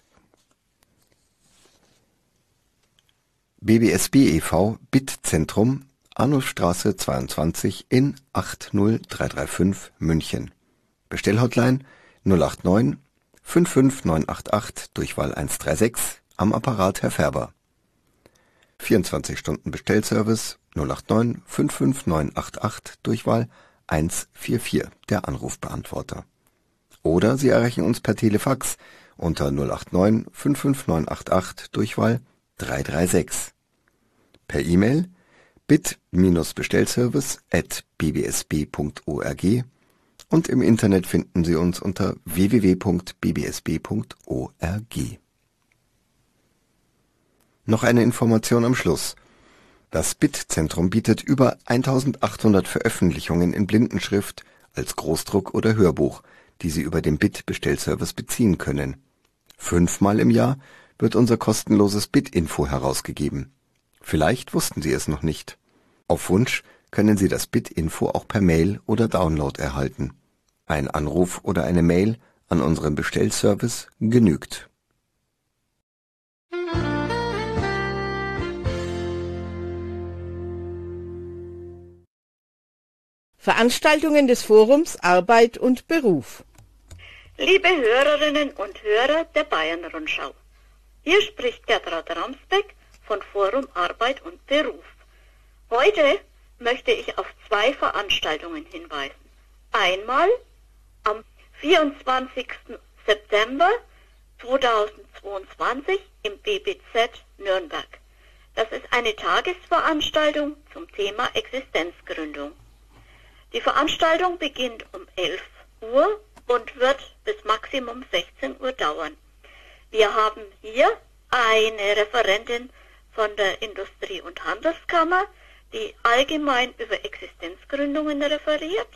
B B S B e V B I T-Zentrum, Arnulfstraße zweiundzwanzig in acht null drei drei fünf München. Bestellhotline null acht neun fünf fünf neun acht acht Durchwahl eins drei sechs, am Apparat Herr Färber. vierundzwanzig Stunden Bestellservice null acht neun fünf fünf neun acht acht Durchwahl eins vier vier, der Anrufbeantworter. Oder Sie erreichen uns per Telefax unter null acht neun fünf fünf neun acht acht Durchwahl drei drei sechs. Per E-Mail bit-bestellservice at b b s b punkt org und im Internet finden Sie uns unter w w w punkt b b s b punkt org. Noch eine Information am Schluss. Das B I T-Zentrum bietet über eintausendachthundert Veröffentlichungen in Blindenschrift als Großdruck oder Hörbuch, die Sie über den B I T-Bestellservice beziehen können. Fünfmal im Jahr wird unser kostenloses B I T-Info herausgegeben. Vielleicht wussten Sie es noch nicht. Auf Wunsch können Sie das B I T-Info auch per Mail oder Download erhalten. Ein Anruf oder eine Mail an unseren Bestellservice genügt. Veranstaltungen des Forums Arbeit und Beruf. Liebe Hörerinnen und Hörer der Bayern-Rundschau, hier spricht Gertrud Ramsbeck von Forum Arbeit und Beruf. Heute möchte ich auf zwei Veranstaltungen hinweisen. Einmal am vierundzwanzigsten September zweitausendzweiundzwanzig im B B Z Nürnberg. Das ist eine Tagesveranstaltung zum Thema Existenzgründung. Die Veranstaltung beginnt um elf Uhr und wird bis Maximum sechzehn Uhr dauern. Wir haben hier eine Referentin von der Industrie- und Handelskammer, die allgemein über Existenzgründungen referiert,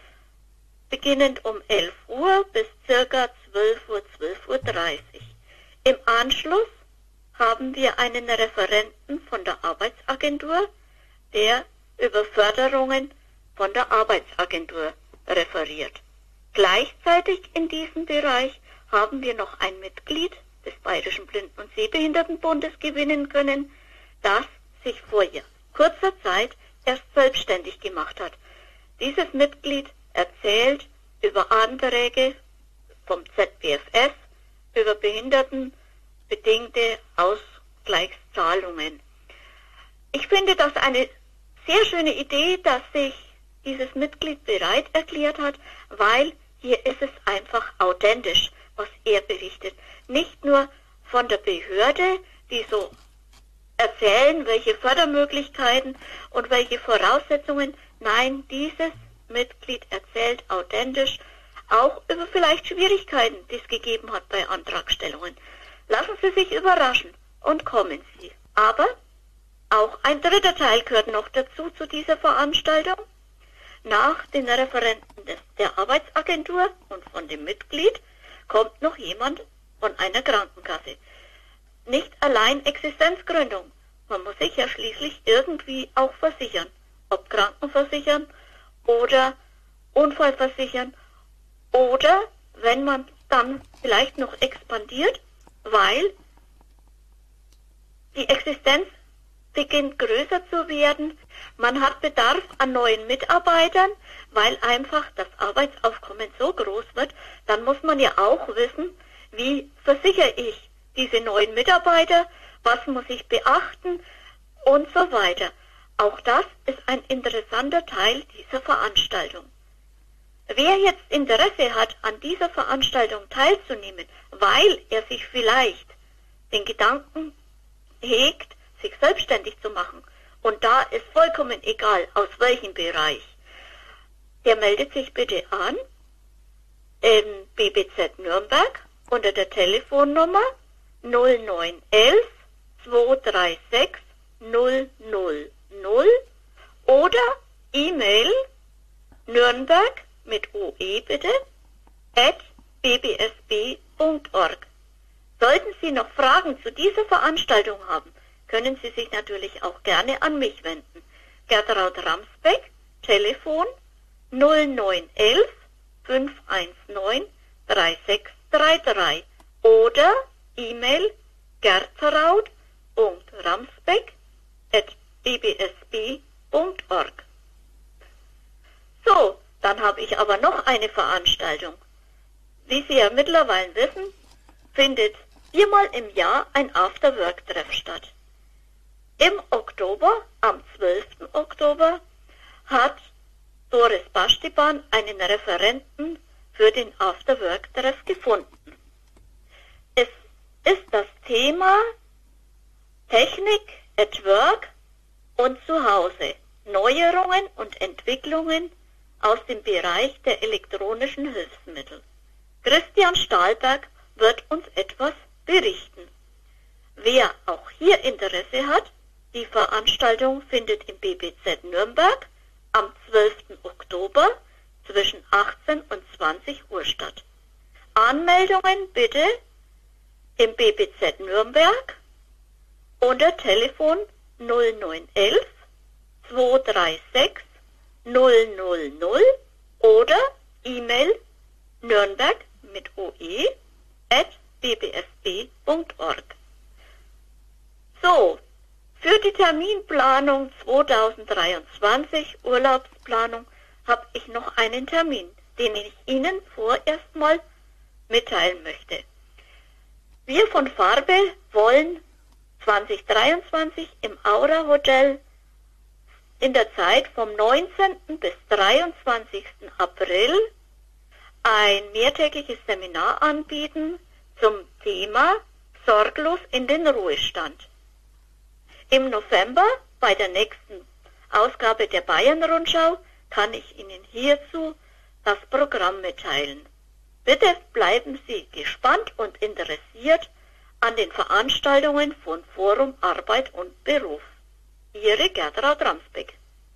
beginnend um elf Uhr bis ca. zwölf Uhr, zwölf Uhr dreißig. Im Anschluss haben wir einen Referenten von der Arbeitsagentur, der über Förderungen von der Arbeitsagentur referiert. Gleichzeitig in diesem Bereich haben wir noch ein Mitglied des Bayerischen Blinden- und Sehbehindertenbundes gewinnen können, das sich vor kurzer Zeit erst selbstständig gemacht hat. Dieses Mitglied erzählt über Anträge vom Z B F S, über behindertenbedingte Ausgleichszahlungen. Ich finde das eine sehr schöne Idee, dass sich dieses Mitglied bereit erklärt hat, weil hier ist es einfach authentisch, was er berichtet. Nicht nur von der Behörde, die so erzählen, welche Fördermöglichkeiten und welche Voraussetzungen. Nein, dieses Mitglied erzählt authentisch auch über vielleicht Schwierigkeiten, die es gegeben hat bei Antragstellungen. Lassen Sie sich überraschen und kommen Sie. Aber auch ein dritter Teil gehört noch dazu zu dieser Veranstaltung. Nach den Referenten des, der Arbeitsagentur und von dem Mitglied kommt noch jemand von einer Krankenkasse. Nicht allein Existenzgründung. Man muss sich ja schließlich irgendwie auch versichern. ob Krankenversichern oder Unfallversichern oder wenn man dann vielleicht noch expandiert, weil die Existenz beginnt größer zu werden. Man hat Bedarf an neuen Mitarbeitern, weil einfach das Arbeitsaufkommen so groß wird. Dann muss man ja auch wissen, wie versichere ich diese neuen Mitarbeiter, was muss ich beachten und so weiter. Auch das ist ein interessanter Teil dieser Veranstaltung. Wer jetzt Interesse hat, an dieser Veranstaltung teilzunehmen, weil er sich vielleicht den Gedanken hegt, sich selbstständig zu machen, und da ist vollkommen egal, aus welchem Bereich, der meldet sich bitte an im B B Z Nürnberg unter der Telefonnummer null neun eins zwei drei sechs null null null oder E-Mail Nürnberg mit O E bitte at b b s b punkt org. Sollten Sie noch Fragen zu dieser Veranstaltung haben, können Sie sich natürlich auch gerne an mich wenden. Gertraud Ramsbeck, Telefon null neun eins fünf eins neun drei sechs drei drei oder E-Mail gertraud punkt ramsbeck at b b s b punkt org. So, dann habe ich aber noch eine Veranstaltung. Wie Sie ja mittlerweile wissen, findet viermal im Jahr ein After-Work-Treff statt. Im Oktober, am zwölften Oktober, hat Doris Bastiban einen Referenten für den After-Work-Treff gefunden. Es ist das Thema Technik at Work und Zuhause, Neuerungen und Entwicklungen aus dem Bereich der elektronischen Hilfsmittel. Christian Stahlberg wird uns etwas berichten. Wer auch hier Interesse hat, die Veranstaltung findet im B B Z Nürnberg am zwölften Oktober zwischen achtzehn und zwanzig Uhr statt. Anmeldungen bitte im B B Z Nürnberg unter Telefon null neun eins zwei drei sechs null null null oder E-Mail Nürnberg mit O E at b b s b punkt org. So, für die Terminplanung zweitausenddreiundzwanzig, Urlaubsplanung, habe ich noch einen Termin, den ich Ihnen vorerst mal mitteilen möchte. Wir von Farbe wollen zweitausenddreiundzwanzig im Aura Hotel in der Zeit vom neunzehnten bis dreiundzwanzigsten April ein mehrtägiges Seminar anbieten zum Thema Sorglos in den Ruhestand. Im November, bei der nächsten Ausgabe der Bayern-Rundschau, kann ich Ihnen hierzu das Programm mitteilen. Bitte bleiben Sie gespannt und interessiert an den Veranstaltungen von Forum Arbeit und Beruf. Ihre Gertraud Ramsbeck.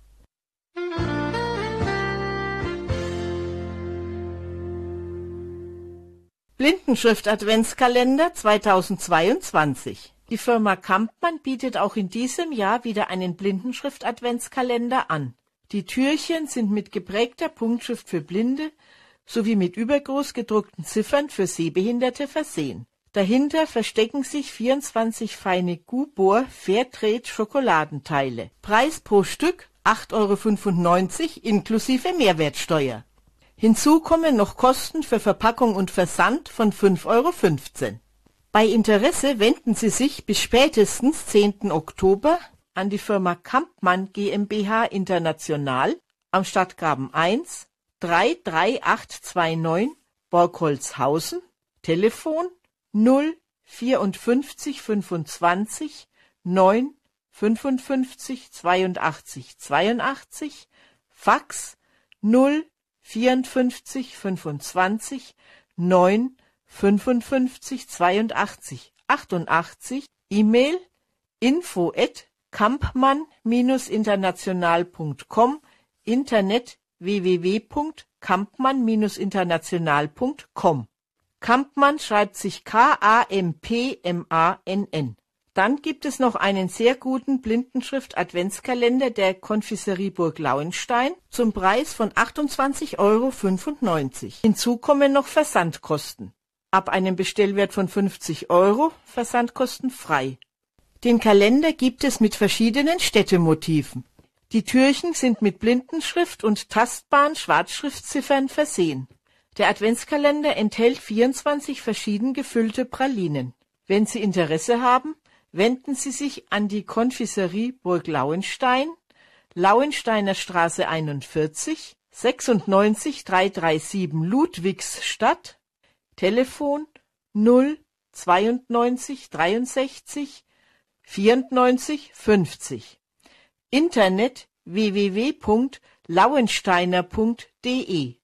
Blindenschrift-Adventskalender zweitausendzweiundzwanzig. Die Firma Kampmann bietet auch in diesem Jahr wieder einen Blindenschrift-Adventskalender an. Die Türchen sind mit geprägter Punktschrift für Blinde sowie mit übergroß gedruckten Ziffern für Sehbehinderte versehen. Dahinter verstecken sich vierundzwanzig feine Gubor Fairtrade Schokoladenteile. Preis pro Stück acht Euro fünfundneunzig inklusive Mehrwertsteuer. Hinzu kommen noch Kosten für Verpackung und Versand von fünf Euro fünfzehn. Bei Interesse wenden Sie sich bis spätestens zehnten Oktober an die Firma Kampmann GmbH International am Stadtgraben eins drei drei acht zwei neun Borgholzhausen, Telefon null vierundfünfzig fünfundzwanzig neun fünfundfünfzig zweiundachtzig zweiundachtzig, Fax null vierundfünfzig fünfundzwanzig neun fünfundfünfzig zweiundachtzig achtundachtzig, E-Mail info at kampmann international punkt com, Internet w w w punkt kampmann international punkt com. Kampmann schreibt sich K A M P M A N N. Dann gibt es noch einen sehr guten Blindenschrift-Adventskalender der Konfiserie Burg Lauenstein zum Preis von achtundzwanzig Euro fünfundneunzig. Hinzu kommen noch Versandkosten. Ab einem Bestellwert von fünfzig Euro Versandkosten frei. Den Kalender gibt es mit verschiedenen Städtemotiven. Die Türchen sind mit Blindenschrift und tastbaren Schwarzschriftziffern versehen. Der Adventskalender enthält vierundzwanzig verschieden gefüllte Pralinen. Wenn Sie Interesse haben, wenden Sie sich an die Konfiserie Burg Lauenstein, Lauensteiner Straße einundvierzig, sechsundneunzig dreihundertsiebenunddreißig Ludwigsstadt, Telefon null zweiundneunzig dreiundsechzig vierundneunzig fünfzig, Internet w w w punkt lauensteiner punkt de.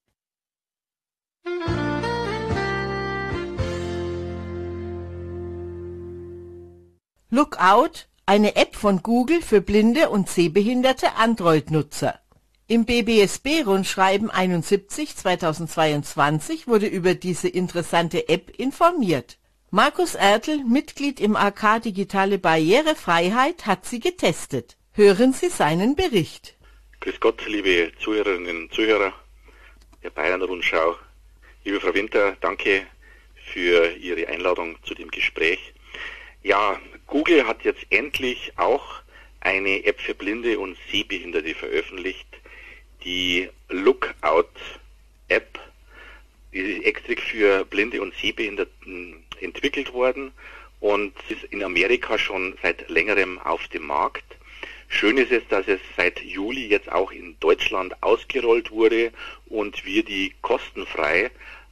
Lookout, eine App von Google für blinde und sehbehinderte Android-Nutzer. Im B B S B-Rundschreiben einundsiebzig zweitausendzweiundzwanzig wurde über diese interessante App informiert. Markus Ertl, Mitglied im A K Digitale Barrierefreiheit, hat sie getestet. Hören Sie seinen Bericht. Grüß Gott, liebe Zuhörerinnen und Zuhörer der Bayern-Rundschau. Liebe Frau Winter, danke für Ihre Einladung zu dem Gespräch. Ja, Google hat jetzt endlich auch eine App für Blinde und Sehbehinderte veröffentlicht, die Lookout-App. Die ist extra für Blinde und Sehbehinderten entwickelt worden und ist in Amerika schon seit längerem auf dem Markt. Schön ist es, dass es seit Juli jetzt auch in Deutschland ausgerollt wurde und wir die kostenfrei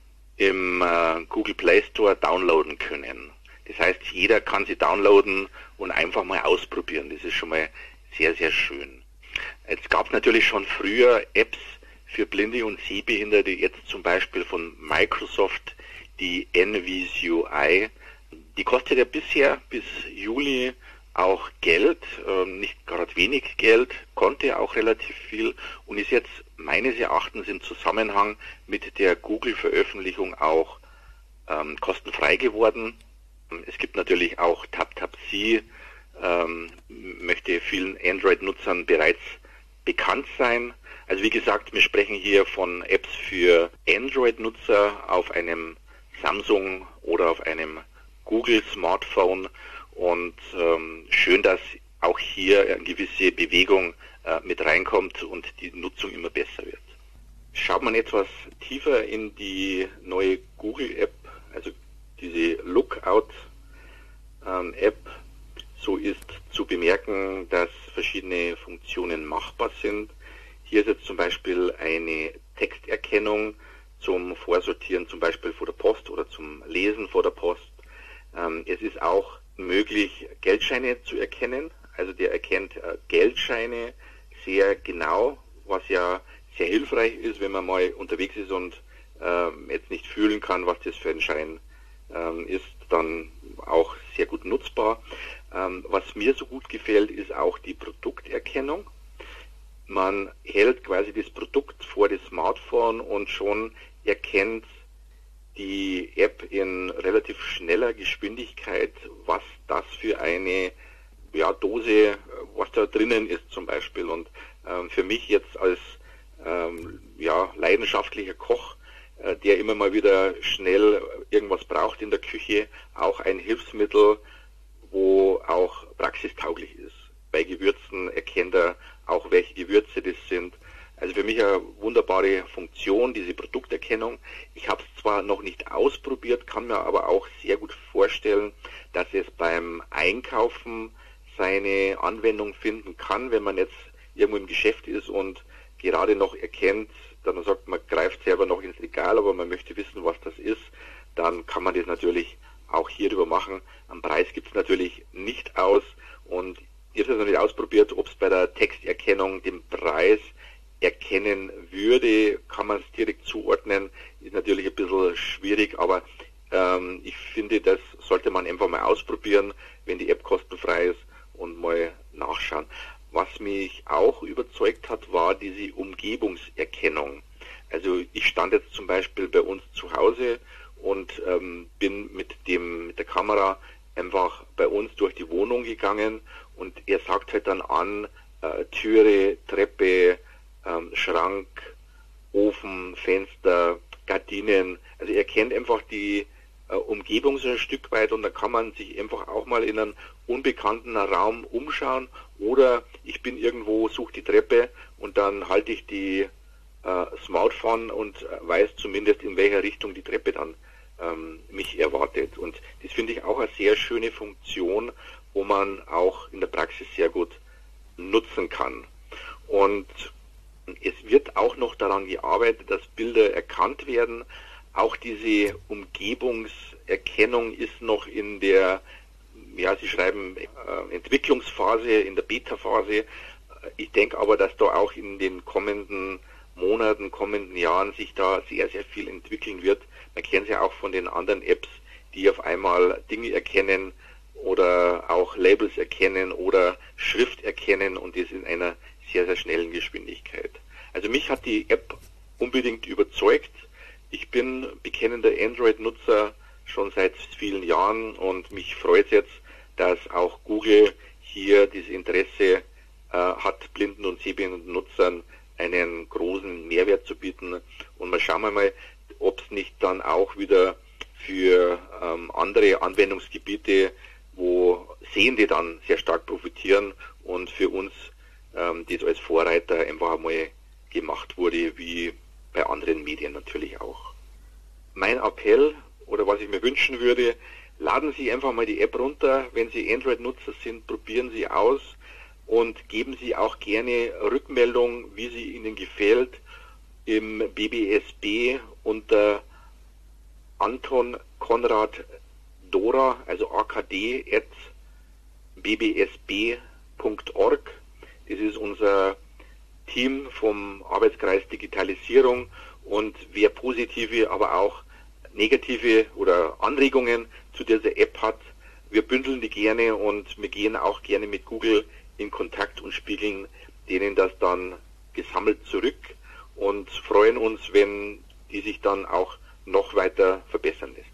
im äh, Google Play Store downloaden können. Das heißt, jeder kann sie downloaden und einfach mal ausprobieren. Das ist schon mal sehr, sehr schön. Jetzt gab es natürlich schon früher Apps für Blinde und Sehbehinderte, jetzt zum Beispiel von Microsoft, die N-Visui. Die kostet ja bisher bis Juli auch Geld, äh, nicht gerade wenig Geld, konnte auch relativ viel und ist jetzt meines Erachtens im Zusammenhang mit der Google-Veröffentlichung auch ähm, kostenfrei geworden. Es gibt natürlich auch TapTapSee, ähm, möchte vielen Android-Nutzern bereits bekannt sein. Also wie gesagt, wir sprechen hier von Apps für Android-Nutzer auf einem Samsung oder auf einem Google-Smartphone und ähm, schön, dass auch hier eine gewisse Bewegung äh, mit reinkommt und die Nutzung immer besser wird. Schaut man etwas tiefer in die neue Google-App, also diese Lookout-App, so ist zu bemerken, dass verschiedene Funktionen machbar sind. Hier ist jetzt zum Beispiel eine Texterkennung zum Vorsortieren, zum Beispiel vor der Post oder zum Lesen vor der Post. Es ist auch möglich, Geldscheine zu erkennen. Also der erkennt Geldscheine sehr genau, was ja sehr hilfreich ist, wenn man mal unterwegs ist und jetzt nicht fühlen kann, was das für ein Schein ist, dann auch sehr gut nutzbar. Was mir so gut gefällt, ist auch die Produkterkennung. Man hält quasi das Produkt vor das Smartphone und schon erkennt die App in relativ schneller Geschwindigkeit, was das für eine ja, Dose, was da drinnen ist zum Beispiel. Und ähm, für mich jetzt als ähm, ja, leidenschaftlicher Koch, der immer mal wieder schnell irgendwas braucht in der Küche, auch ein Hilfsmittel, wo auch praxistauglich ist. Bei Gewürzen erkennt er auch, welche Gewürze das sind. Also für mich eine wunderbare Funktion, diese Produkterkennung. Ich habe es zwar noch nicht ausprobiert, kann mir aber auch sehr gut vorstellen, dass es beim Einkaufen seine Anwendung finden kann, wenn man jetzt irgendwo im Geschäft ist und gerade noch erkennt, dann sagt man, greift selber noch ins Regal, aber man möchte wissen, was das ist, dann kann man das natürlich auch hierüber machen. Am Preis gibt es natürlich nicht aus und ich habe es noch nicht ausprobiert, ob es bei der Texterkennung den Preis erkennen würde, kann man es direkt zuordnen, ist natürlich ein bisschen schwierig, aber ähm, ich finde, das sollte man einfach mal ausprobieren, wenn die App kostenfrei ist und mal nachschauen. Was mich auch überzeugt hat, war diese Umgebungserkennung. Also ich stand jetzt zum Beispiel bei uns zu Hause und ähm, bin mit dem mit der Kamera einfach bei uns durch die Wohnung gegangen und er sagt halt dann an, äh, Türe, Treppe, ähm, Schrank, Ofen, Fenster, Gardinen. Also er kennt einfach die äh, Umgebung so ein Stück weit und da kann man sich einfach auch mal in einem unbekannten Raum umschauen oder ich bin irgendwo, suche die Treppe und dann halte ich die äh, Smartphone und weiß zumindest, in welcher Richtung die Treppe dann ähm, mich erwartet. Und das finde ich auch eine sehr schöne Funktion, wo man auch in der Praxis sehr gut nutzen kann. Und es wird auch noch daran gearbeitet, dass Bilder erkannt werden. Auch diese Umgebungserkennung ist noch in der, ja, Sie schreiben, äh, Entwicklungsphase, in der Beta-Phase. Ich denke aber, dass da auch in den kommenden Monaten, kommenden Jahren sich da sehr, sehr viel entwickeln wird. Man kennt es ja auch von den anderen Apps, die auf einmal Dinge erkennen oder auch Labels erkennen oder Schrift erkennen und das in einer sehr, sehr schnellen Geschwindigkeit. Also mich hat die App unbedingt überzeugt. Ich bin bekennender Android-Nutzer schon seit vielen Jahren und mich freut es jetzt, dass auch Google hier dieses Interesse äh, hat, blinden und sehbehinderten Nutzern einen großen Mehrwert zu bieten. Und mal schauen wir mal, ob es nicht dann auch wieder für ähm, andere Anwendungsgebiete, wo Sehende dann sehr stark profitieren und für uns ähm, das als Vorreiter einfach einmal gemacht wurde, wie bei anderen Medien natürlich auch. Mein Appell oder was ich mir wünschen würde, laden Sie einfach mal die App runter. Wenn Sie Android-Nutzer sind, probieren Sie aus und geben Sie auch gerne Rückmeldung, wie sie Ihnen gefällt, im B B S B unter Anton Konrad Dora, also a k d at b b s b punkt org. Das ist unser Team vom Arbeitskreis Digitalisierung und wer positive, aber auch negative oder Anregungen zu dieser App hat, wir bündeln die gerne und wir gehen auch gerne mit Google in Kontakt und spiegeln denen das dann gesammelt zurück und freuen uns, wenn die sich dann auch noch weiter verbessern lässt.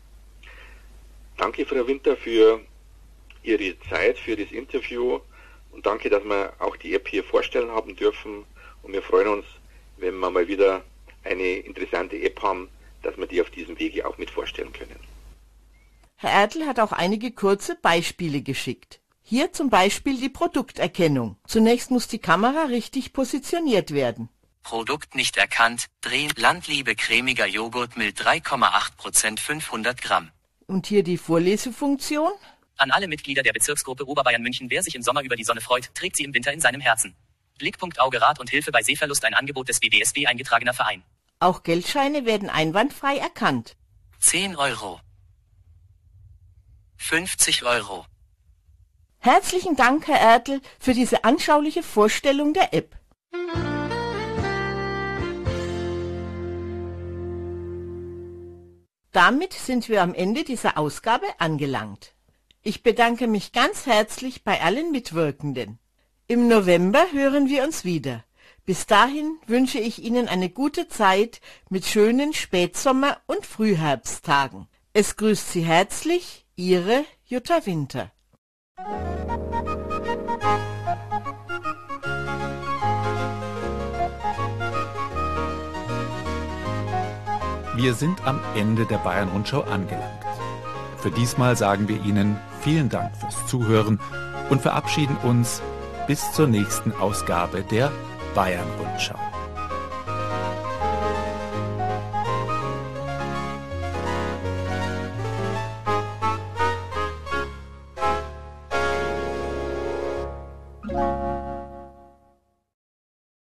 Danke, Frau Winter, für Ihre Zeit, für das Interview und danke, dass wir auch die App hier vorstellen haben dürfen und wir freuen uns, wenn wir mal wieder eine interessante App haben, dass wir die auf diesem Wege auch mit vorstellen können. Herr Ertl hat auch einige kurze Beispiele geschickt. Hier zum Beispiel die Produkterkennung. Zunächst muss die Kamera richtig positioniert werden. Produkt nicht erkannt, drehen, Landliebe cremiger Joghurt mit drei Komma acht Prozent fünfhundert Gramm. Und hier die Vorlesefunktion. An alle Mitglieder der Bezirksgruppe Oberbayern München, wer sich im Sommer über die Sonne freut, trägt sie im Winter in seinem Herzen. Blickpunkt Auge Rat und Hilfe bei Sehverlust, ein Angebot des B B S B, eingetragener Verein. Auch Geldscheine werden einwandfrei erkannt. zehn Euro. fünfzig Euro. Herzlichen Dank, Herr Ertl, für diese anschauliche Vorstellung der App. Damit sind wir am Ende dieser Ausgabe angelangt. Ich bedanke mich ganz herzlich bei allen Mitwirkenden. Im November hören wir uns wieder. Bis dahin wünsche ich Ihnen eine gute Zeit mit schönen Spätsommer- und Frühherbsttagen. Es grüßt Sie herzlich, Ihre Jutta Winter. Wir sind am Ende der Bayern-Rundschau angelangt. Für diesmal sagen wir Ihnen vielen Dank fürs Zuhören und verabschieden uns bis zur nächsten Ausgabe der Bayern-Rundschau.